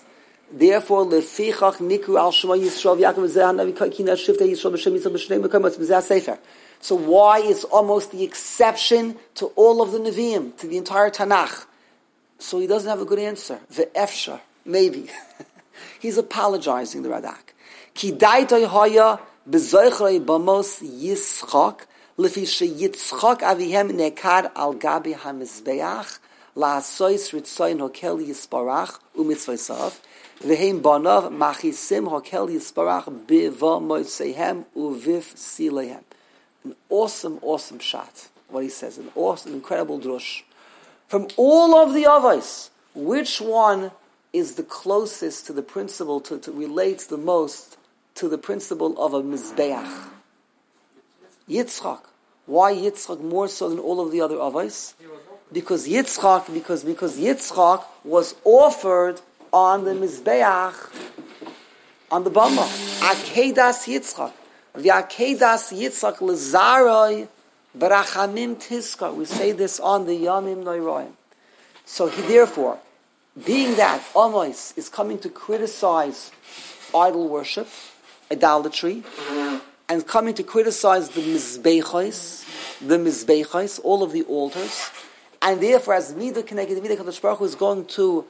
Therefore, lefichach nikru al shema Yisrael v'Yaakov v'zeh hanavi kina shifta Yisrael b'shem Yisrael b'shnei mekomos b'zeh sefer. So why is almost the exception to all of the Nevi'im, to the entire Tanakh? So he doesn't have a good answer. Ve'efsha, maybe. He's apologizing, the Radak. Ki daitoi haya b'zoichrei b'mos Yitzchak lefi sheYitzchak avihem nekad al gabi hamizbeach la'asois ritzoyin hokel yisparach u'mitzvaysav v'heim banav machisim hokel yisparach b'vamoisehem u'viv silehem. An awesome shot, what he says. An awesome, incredible drush. From all of the avos, which one is the closest to the principle, to relates the most to the principle of a mizbeach? Yitzchak. Why Yitzchak more so than all of the other avos? Because Yitzchak was offered on the mizbeach, on the bama. Akedas Yitzchak. V'akedas Yitzchak lezaroi barachamim tiskar. We say this on the Yamim Noiraim. So therefore, being that Amos is coming to criticize idol worship, idolatry, and coming to criticize the mizbechos, all of the altars, and therefore as Midah Keneged Midah Kadosh Baruch Hu is going to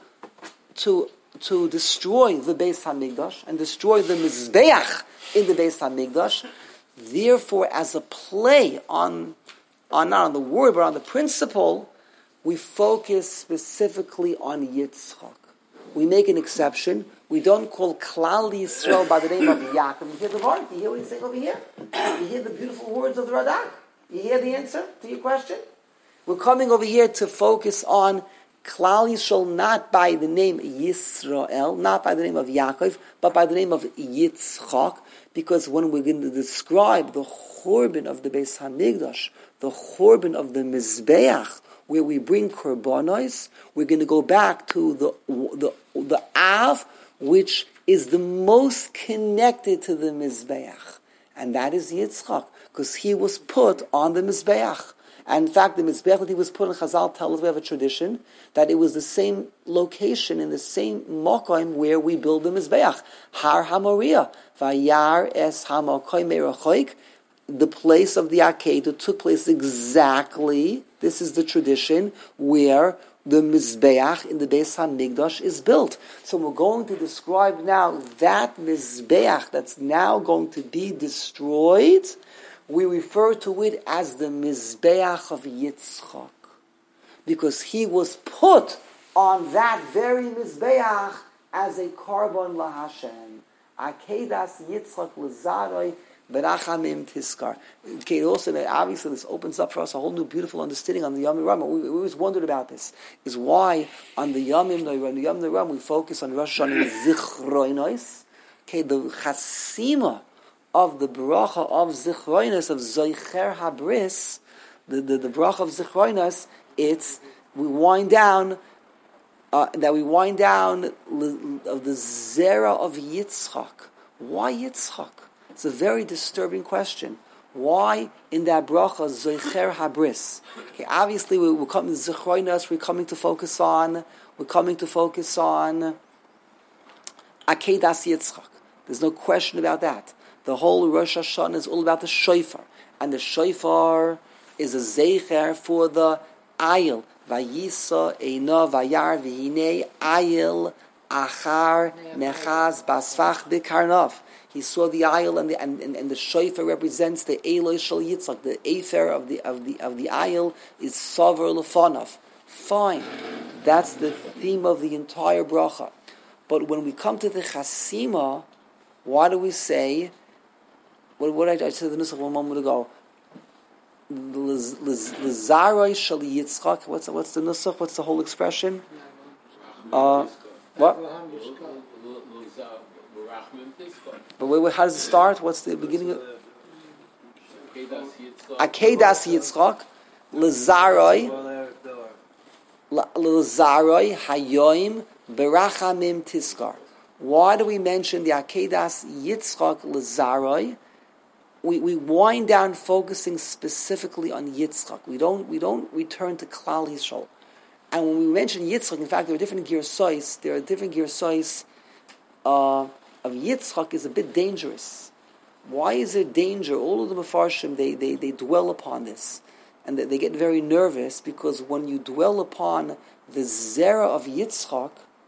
destroy the Beis Hamikdash and destroy the mizbeach in the Beis Hamikdash. Therefore, as a play on not on the word but on the principle, we focus specifically on Yitzchak. We make an exception. We don't call Klal Yisrael by the name of Yaakov. You hear the word? You hear what he's saying over here? You hear the beautiful words of the Radak? You hear the answer to your question? We're coming over here to focus on Klal Yisrael not by the name Yisrael, not by the name of Yaakov, but by the name of Yitzchak, because when we're going to describe the Churban of the Beis Hamikdash, the Churban of the Mizbeach, where we bring korbanos, we're going to go back to the Av, which is the most connected to the Mizbeach, and that is Yitzchak, because he was put on the Mizbeach. And in fact, the Mizbeach that he was put in, Chazal tells us, we have a tradition, that it was the same location, in the same Mokoim where we build the Mizbeach. Har HaMoriah, Vayar Es HaMokoim Merachoik, the place of the Akedah took place exactly, this is the tradition, where the Mizbeach in the Beis HaMikdash is built. So we're going to describe now that Mizbeach that's now going to be destroyed. We refer to it as the Mizbeach of Yitzchak, because he was put on that very Mizbeach as a korban laHashem. Akedas Yitzchak l'zaroi berachamim tiskar. Okay, also, obviously, this opens up for us a whole new beautiful understanding on the Yom Ram. We always wondered about this. Is why on the Yom Ram we focus on Rosh Hashanah Zichronos. Okay, the Chasima of the bracha of Zichronos, of Zoicher Habris, the bracha of Zichronos, it's we wind down of the Zera of Yitzchak. Why Yitzchak? It's a very disturbing question. Why in that bracha Zoicher Habris? Okay, obviously we're coming to Zichronos. We're coming to focus on Akedas Yitzchak. There's no question about that. The whole Rosh Hashanah is all about the shofar, and the shofar is a zeicher for the ayil. Vayisa eina vayar v'hinei ayil achar nechaz basfach b'karnav. He saw the ayil, and the shofar represents the Eloi Shel Yitzchak. The afer of the ayil is savar lefonav. Fine, that's the theme of the entire bracha. But when we come to the chasima, why do we say? What I said the nusach one moment ago? L'zaroi shel Yitzchak. What's the nusach? What's the whole expression? What? But wait, how does it start? What's the beginning of? Akedas Yitzchak. L'zaroi hayoim berachamim tiskar. Why do we mention the Akedas Yitzchak l'zaroi? We wind down focusing specifically on Yitzchak. We don't return to Klal Yisrael. And when we mention Yitzchak, in fact, there are different girsois. Yitzchak is a bit dangerous. Why is there danger? All of the Mefarshim, they dwell upon this. And they get very nervous because when you dwell upon the Zera of Yitzchak,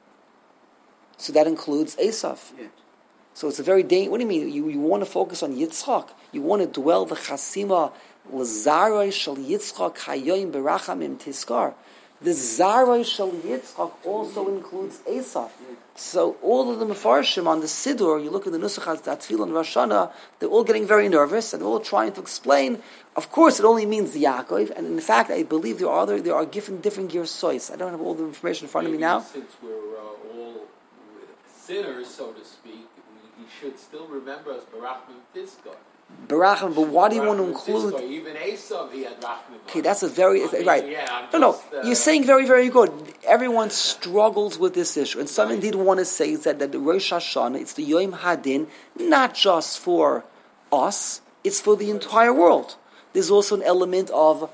so that includes Esav. Yeah. So it's a very dangerous. What do you mean? You want to focus on Yitzchak? You want to dwell the Chasima L'Zaroi Shal Yitzchak Hayoim Berachamim Tiskar. The Zaroi Shal Yitzchak also includes Esav. So all of the Mefarshim on the Siddur, you look at the Nusach HaTfilah and Rosh Hashanah, they're all getting very nervous and they're all trying to explain. Of course, it only means Yaakov, and in fact, I believe there are different Gersois. I don't have all the information in front of me now. Since we're all sinners, so to speak, we should still remember us Barachim Tiskar. Barachim, but why do you want to include? Even Esav, he had Rachmim. Okay, that's a very right. Yeah, no. You're saying very, very good. Everyone struggles with this issue, and some indeed want to say that the Rosh Hashanah, it's the Yom Hadin, not just for us; it's for the entire world. There's also an element of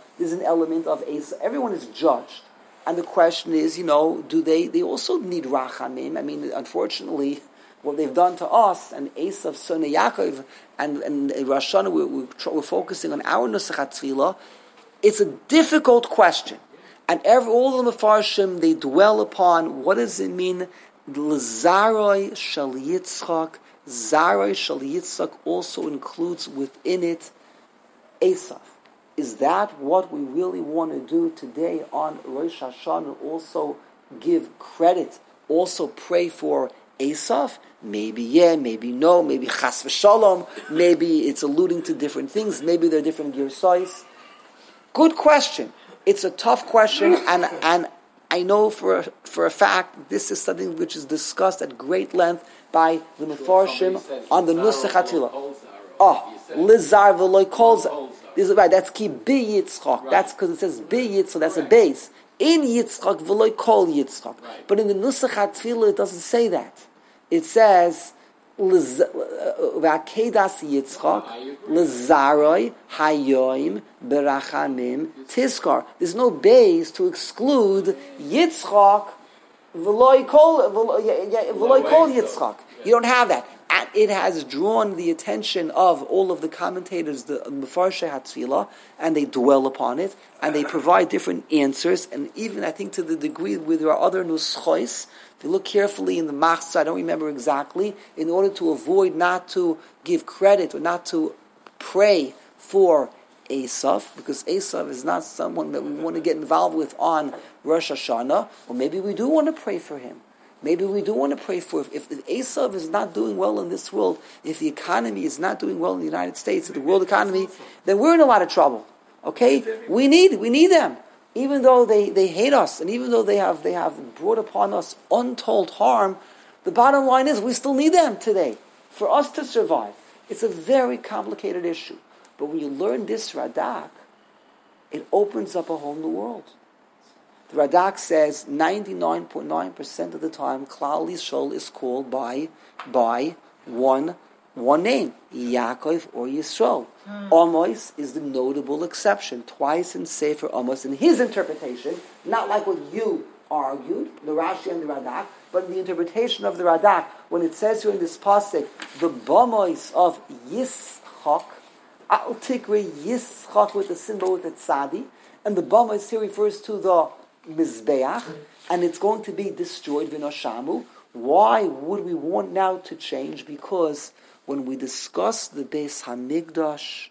Esav. Everyone is judged, and the question is, do they also need Rachamim? I mean, unfortunately, what they've done to us, and Esav, son of Yaakov, and Rosh Hashanah, we're focusing on our Nusach HaTfilah. It's a difficult question. And all the Mefarshim, they dwell upon, what does it mean? L'Zaroi Shal Yitzchak. Zaroi Shal Yitzchak also includes within it Esav. Is that what we really want to do today on Rosh Hashanah? Also give credit, also pray for Esav? Maybe yeah, maybe no, maybe chas v'shalom, maybe it's alluding to different things, maybe there are different girsais. Good question. It's a tough question, and I know for a fact this is something which is discussed at great length by the Mefarshim on the Nusach HaTfilah. Lizar v'loy kol zar. This is right. That's ki bi Yitzchak. That's because it says bi Yitzchak. So that's a base. In Yitzchak v'loy kol Yitzchak. But in the Nusach HaTfilah it doesn't say that. It says v'akedas Yitzchak l'zaroi hayoim berachamim tiskar. There's no base to exclude Yitzchak v'loy kol Yitzchak. You don't have that. And it has drawn the attention of all of the commentators, the Mefarshei HaTfilah, and they dwell upon it, and they provide different answers, and even, I think, to the degree where there are other nuschois, if you look carefully in the Machzor, I don't remember exactly, in order to avoid not to give credit or not to pray for Esav, because Esav is not someone that we want to get involved with on Rosh Hashanah, or maybe we do want to pray for him. Maybe we do want to pray for if Esav is not doing well in this world, if the economy is not doing well in the United States, the world economy, then we're in a lot of trouble. Okay? We need them. Even though they hate us, and even though they have brought upon us untold harm, the bottom line is we still need them today for us to survive. It's a very complicated issue. But when you learn this Radak, it opens up a whole new world. The Radak says 99.9% of the time, Klal Yisrael is called by one name, Yaakov or Yisrael. Amos is the notable exception. Twice in Sefer Amos, in his interpretation, not like what you argued, the Rashi and the Radak, but in the interpretation of the Radak, when it says here in this pasuk, the Bamos of Yitzchak, Al Tikri Yitzchak with the symbol with the tzadi, and the Bamos here refers to the Mizbeach, and it's going to be destroyed, Vinoshamu. Why would we want now to change? Because when we discuss the Beis Hamikdash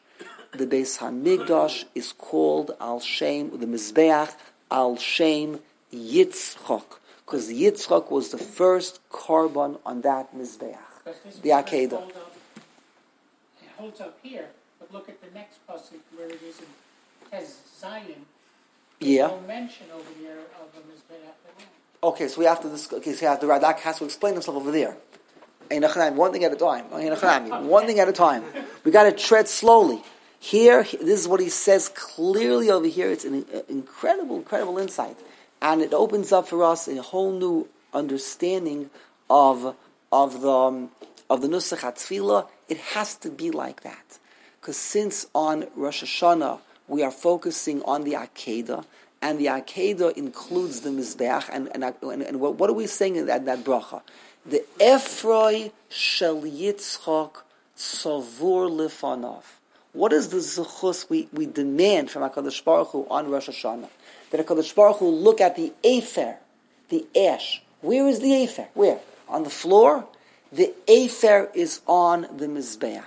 is called Al Shem, the Mizbeach, Al Shem Yitzchak, because Yitzchak was the first korban on that Mizbeach, the Akedah. It holds up here, but look at the next pasuk where it is in Tes Zion. Yeah. No mention over there of a Mizbeach at all. Okay, so we have to the Radak has to explain himself over there. One thing at a time. One thing at a time. We got to tread slowly. Here, this is what he says clearly over here. It's an incredible insight, and it opens up for us a whole new understanding of the Nusach HaTfilah. It has to be like that, because since on Rosh Hashanah we are focusing on the Akedah, and the Akedah includes the Mizbeach, and what are we saying in that bracha? The Efroi Shel Yitzchak Tzavur Lefanav. What is the zechus we demand from HaKadosh Baruch Hu on Rosh Hashanah? That HaKadosh Baruch Hu look at the Afer, the ash. Where is the Afer? Where? On the floor? The Afer is on the Mizbeach.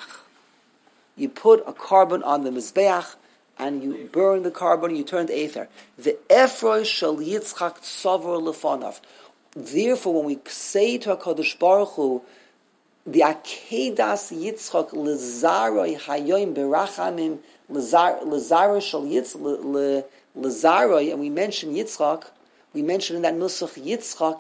You put a carbon on the Mizbeach, and you burn the carbon, you turn to Afer. The Efroi Shel Yitzchak Tzavur Lefanav. Therefore, when we say to HaKadosh Baruch Hu, the Akedas Yitzchak Lezaroi Hayoim Berachamim Lezaroi Shel Yitzchak Lezaroi, and we mention Yitzchak, we mention in that Nusach Yitzchak,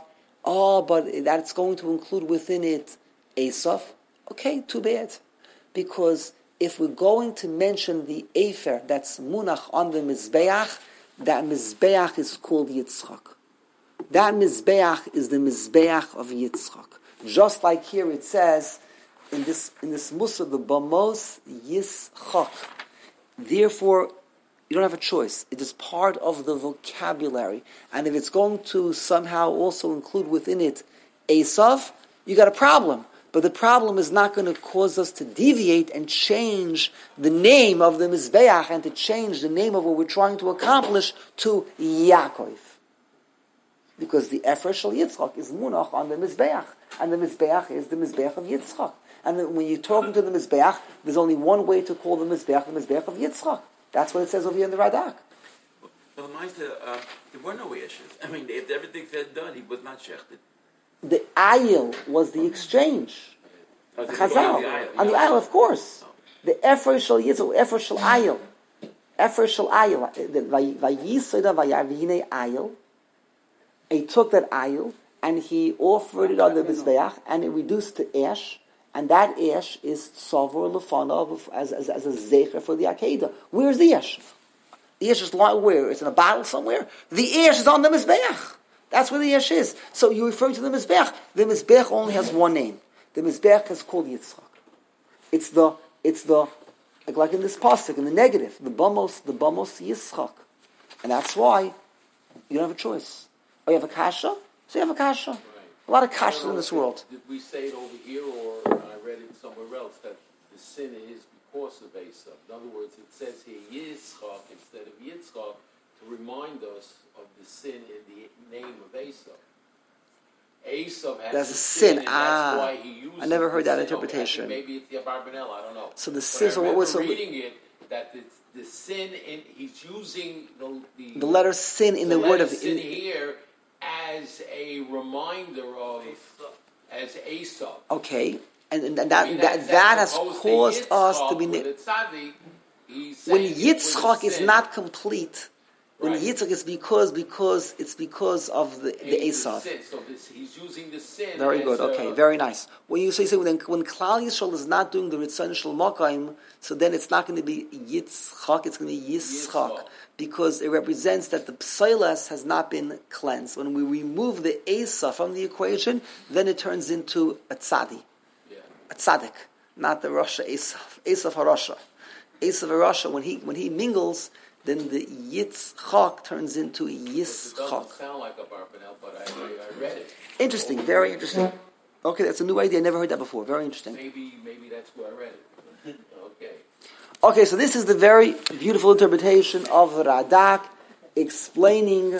but that's going to include within it Esav. Okay, too bad. Because if we're going to mention the Efer that's Munach on the Mizbeach, that Mizbeach is called Yitzchak. That Mizbeach is the Mizbeach of Yitzchak. Just like here it says, in this Musa, the Bamos Yitzchak. Therefore, you don't have a choice. It is part of the vocabulary. And if it's going to somehow also include within it Esav, you got a problem. But the problem is not going to cause us to deviate and change the name of the Mizbeach and to change the name of what we're trying to accomplish to Yaakov. Because the Efer Shel Yitzchak is Munach on the Mizbeach. And the Mizbeach is the Mizbeach of Yitzchak. And then when you're talking to the Mizbeach, there's only one way to call the Mizbeach of Yitzchak. That's what it says over here in the Radak. Well, there were no issues. I mean, if everything said done, he was not shechted. The ayil was the exchange. The Chazal. On the ayil, of course. The Efer Shel Yitzchak, Efer Shel Ayil. Efer Shel Ayil. Vayisoda Vayavine Ayil. He took that ayil and he offered it on the Mizbeach and it reduced to ash, and that ash is Tzavur Lefanav as a zecher for the Akedah. Where's the ash? The ash is lying where? It's in a bottle somewhere? The ash is on the Mizbeach. That's where the ash is. So you're referring to the Mizbeach. The Mizbeach only has one name. The Mizbeach is called Yitzchak. It's the like in this pasuk, in the negative, the bamos Yitzchak. And that's why you don't have a choice. Oh, you have a kasha? So you have a kasha. Right. A lot of kashas in this world. Did we say it over here, or I read it somewhere else, that the sin is because of Esav? In other words, it says here Yitzchak instead of Yitzchak to remind us of the sin in the name of Esav. Esav has There's a sin, and that's why he uses I never heard that sin. interpretation. Okay, maybe it's the Abarbanel, I don't know. So the But sin, I so what remember was reading it, that the sin, he's using the letter sin in the word of sin here as a reminder of as Esav. Okay, and that has caused us to be. When Yitzchak is not complete, when Yitzchak is because it's because of the Esav. So he's using the sin. Very good. Okay, very nice. When you say when Klal Yisrael is not doing the Ritzon Shel Makayim, so then it's not going to be Yitzchak. It's going to be Yitzchak because it represents that the Psailas has not been cleansed. When we remove the Esav from the equation, then it turns into a tzadi, a tzaddik, not the Rasha Esav. Esav HaRasha. Esav HaRasha. When he mingles, then the Yitzchak turns into Yitzchak. It doesn't sound like a Barbanel, but I read it. Interesting, very interesting. Okay, that's a new idea. I never heard that before. Very interesting. Maybe that's where I read it. Okay. Okay, so this is the very beautiful interpretation of the Radak, explaining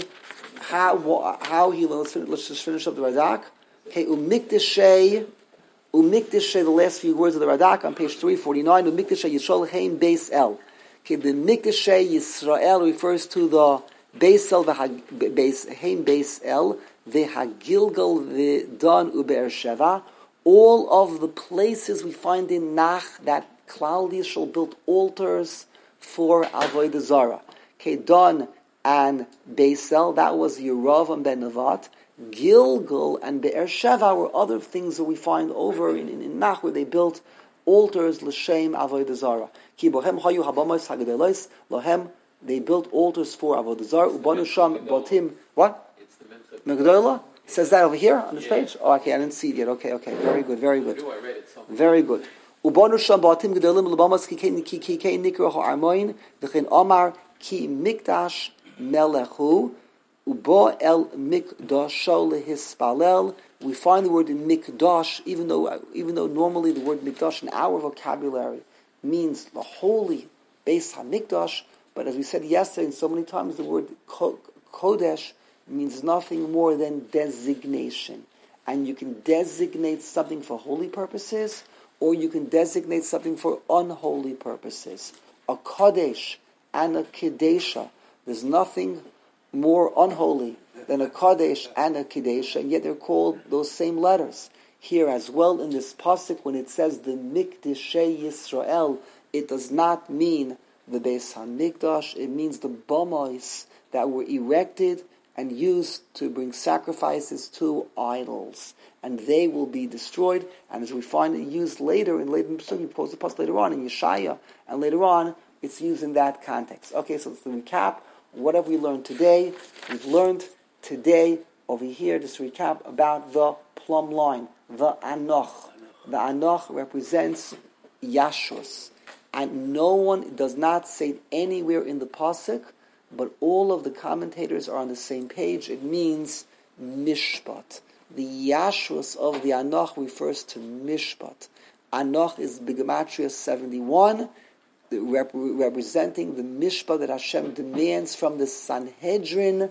how he. Let's just finish up the Radak. Okay, umikdeshay, the last few words of the Radak on page 349. Umikdeshay Yisrael Heim Beis El. Okay, the Mikdeshay Yisrael refers to the Beis El, Heim Beis El, the Hagilgal, the Dan Uber Sheva. All of the places we find in Nach that Klal Yisrael built altars for Avodah Zarah. Okay, Dan and Beis El, that was Yeravam ben Nevat. Gilgal and Be'er Sheva were other things that we find over in Nach where they built altars l'shem avodah zarah. Ki bohem hayu habamos hagadelos lohem. They built altars for avodah zarah. Ubanu sham batim. What? It's the Megdola says that over here on this page. Oh, okay, I didn't see it yet. Okay, very good. I read it somewhere. Very good. Ubanu sham batim gedolim l'bamos ki nikro ha'armoin v'chein amar ki mikdash melechu, ubo el mikdasho lehispalel. We find the word in mikdash, even though normally the word mikdash in our vocabulary means the holy Beis HaMikdash, but as we said yesterday, and so many times the word kodesh means nothing more than designation. And you can designate something for holy purposes, or you can designate something for unholy purposes. A kodesh and a kedesha. There's nothing more unholy than a kodesh and a kedesha, and yet they're called those same letters. Here as well in this pasuk, when it says the Mikdashei Yisrael, it does not mean the Beis HaMikdash. It means the bamos that were erected and used to bring sacrifices to idols, and they will be destroyed. And as we find it used later in Pasuk, you post the pasuk later on in Yeshaya, and later on it's used in that context. Okay, so to recap, what have we learned today? We've learned today over here, just to recap, about the plumb line, the Anoch. The Anoch represents Yashus, and no one does not say it anywhere in the pasuk, but all of the commentators are on the same page. It means mishpat. The Yashus of the Anoch refers to mishpat. Anoch is Gematria 71, representing the mishpat that Hashem demands from the Sanhedrin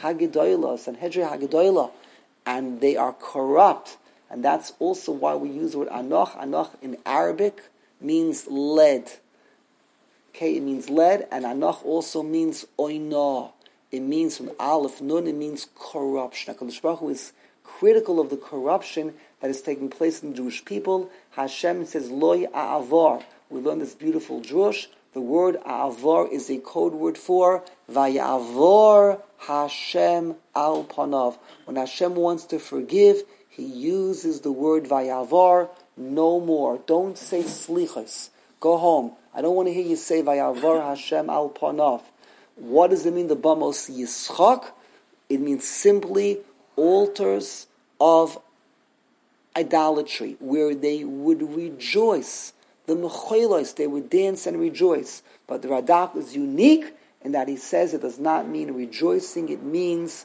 Hagedolah, and they are corrupt. And that's also why we use the word Anoch. Anoch in Arabic means lead. Okay, it means lead, and Anoch also means oinah. It means from Aleph Nun, it means corruption. HaKadosh Baruch Hu is critical of the corruption that is taking place in the Jewish people. Hashem says, Loi a'avar. We learn this beautiful drush. The word a'avar is a code word for Vayavor Hashem al panav. When Hashem wants to forgive, He uses the word Vayavar, no more. Don't say slichos. Go home. I don't want to hear you say Vayavar Hashem al panav. What does it mean, the bamos yischak? It means simply altars of idolatry, where they would rejoice. The mecholos, they would dance and rejoice. But the Radak is unique in that he says it does not mean rejoicing. It means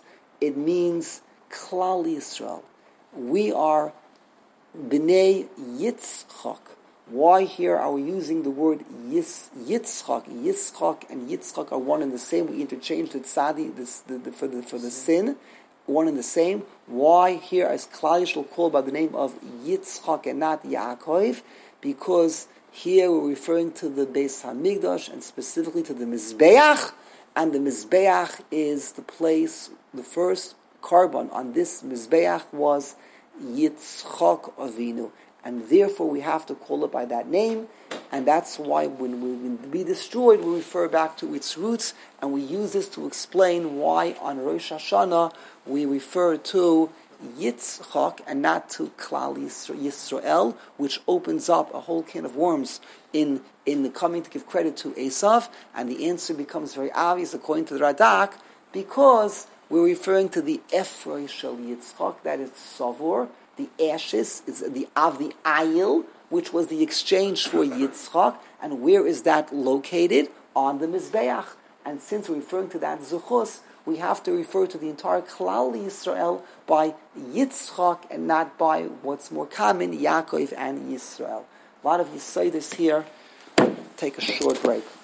Klal Yisrael. We are Bnei Yitzchak. Why here are we using the word Yitzchak? Yitzchak and Yitzchak are one and the same. We interchange the tzadi for the sin, one and the same. Why here is Klal Yisrael called by the name of Yitzchak and not Yaakov? Because here we're referring to the Beis HaMikdash and specifically to the Mizbeach, and the Mizbeach is the place, the first carbon on this Mizbeach was Yitzchak Avinu, and therefore we have to call it by that name, and that's why when we be destroyed, we refer back to its roots, and we use this to explain why on Rosh Hashanah we refer to Yitzchak and not to Klal Yisrael, which opens up a whole can of worms in the coming to give credit to Esav, and the answer becomes very obvious according to the Radak, because we're referring to the Efrei Shel Yitzchak, that is Savor, the ashes is the Ayil, which was the exchange for Yitzchak, and where is that located? On the Mizbeach. And since we're referring to that Zuchus, we have to refer to the entire Klal Yisrael by Yitzchak and not by what's more common, Yaakov and Yisrael. A lot of you say this here. Take a short break.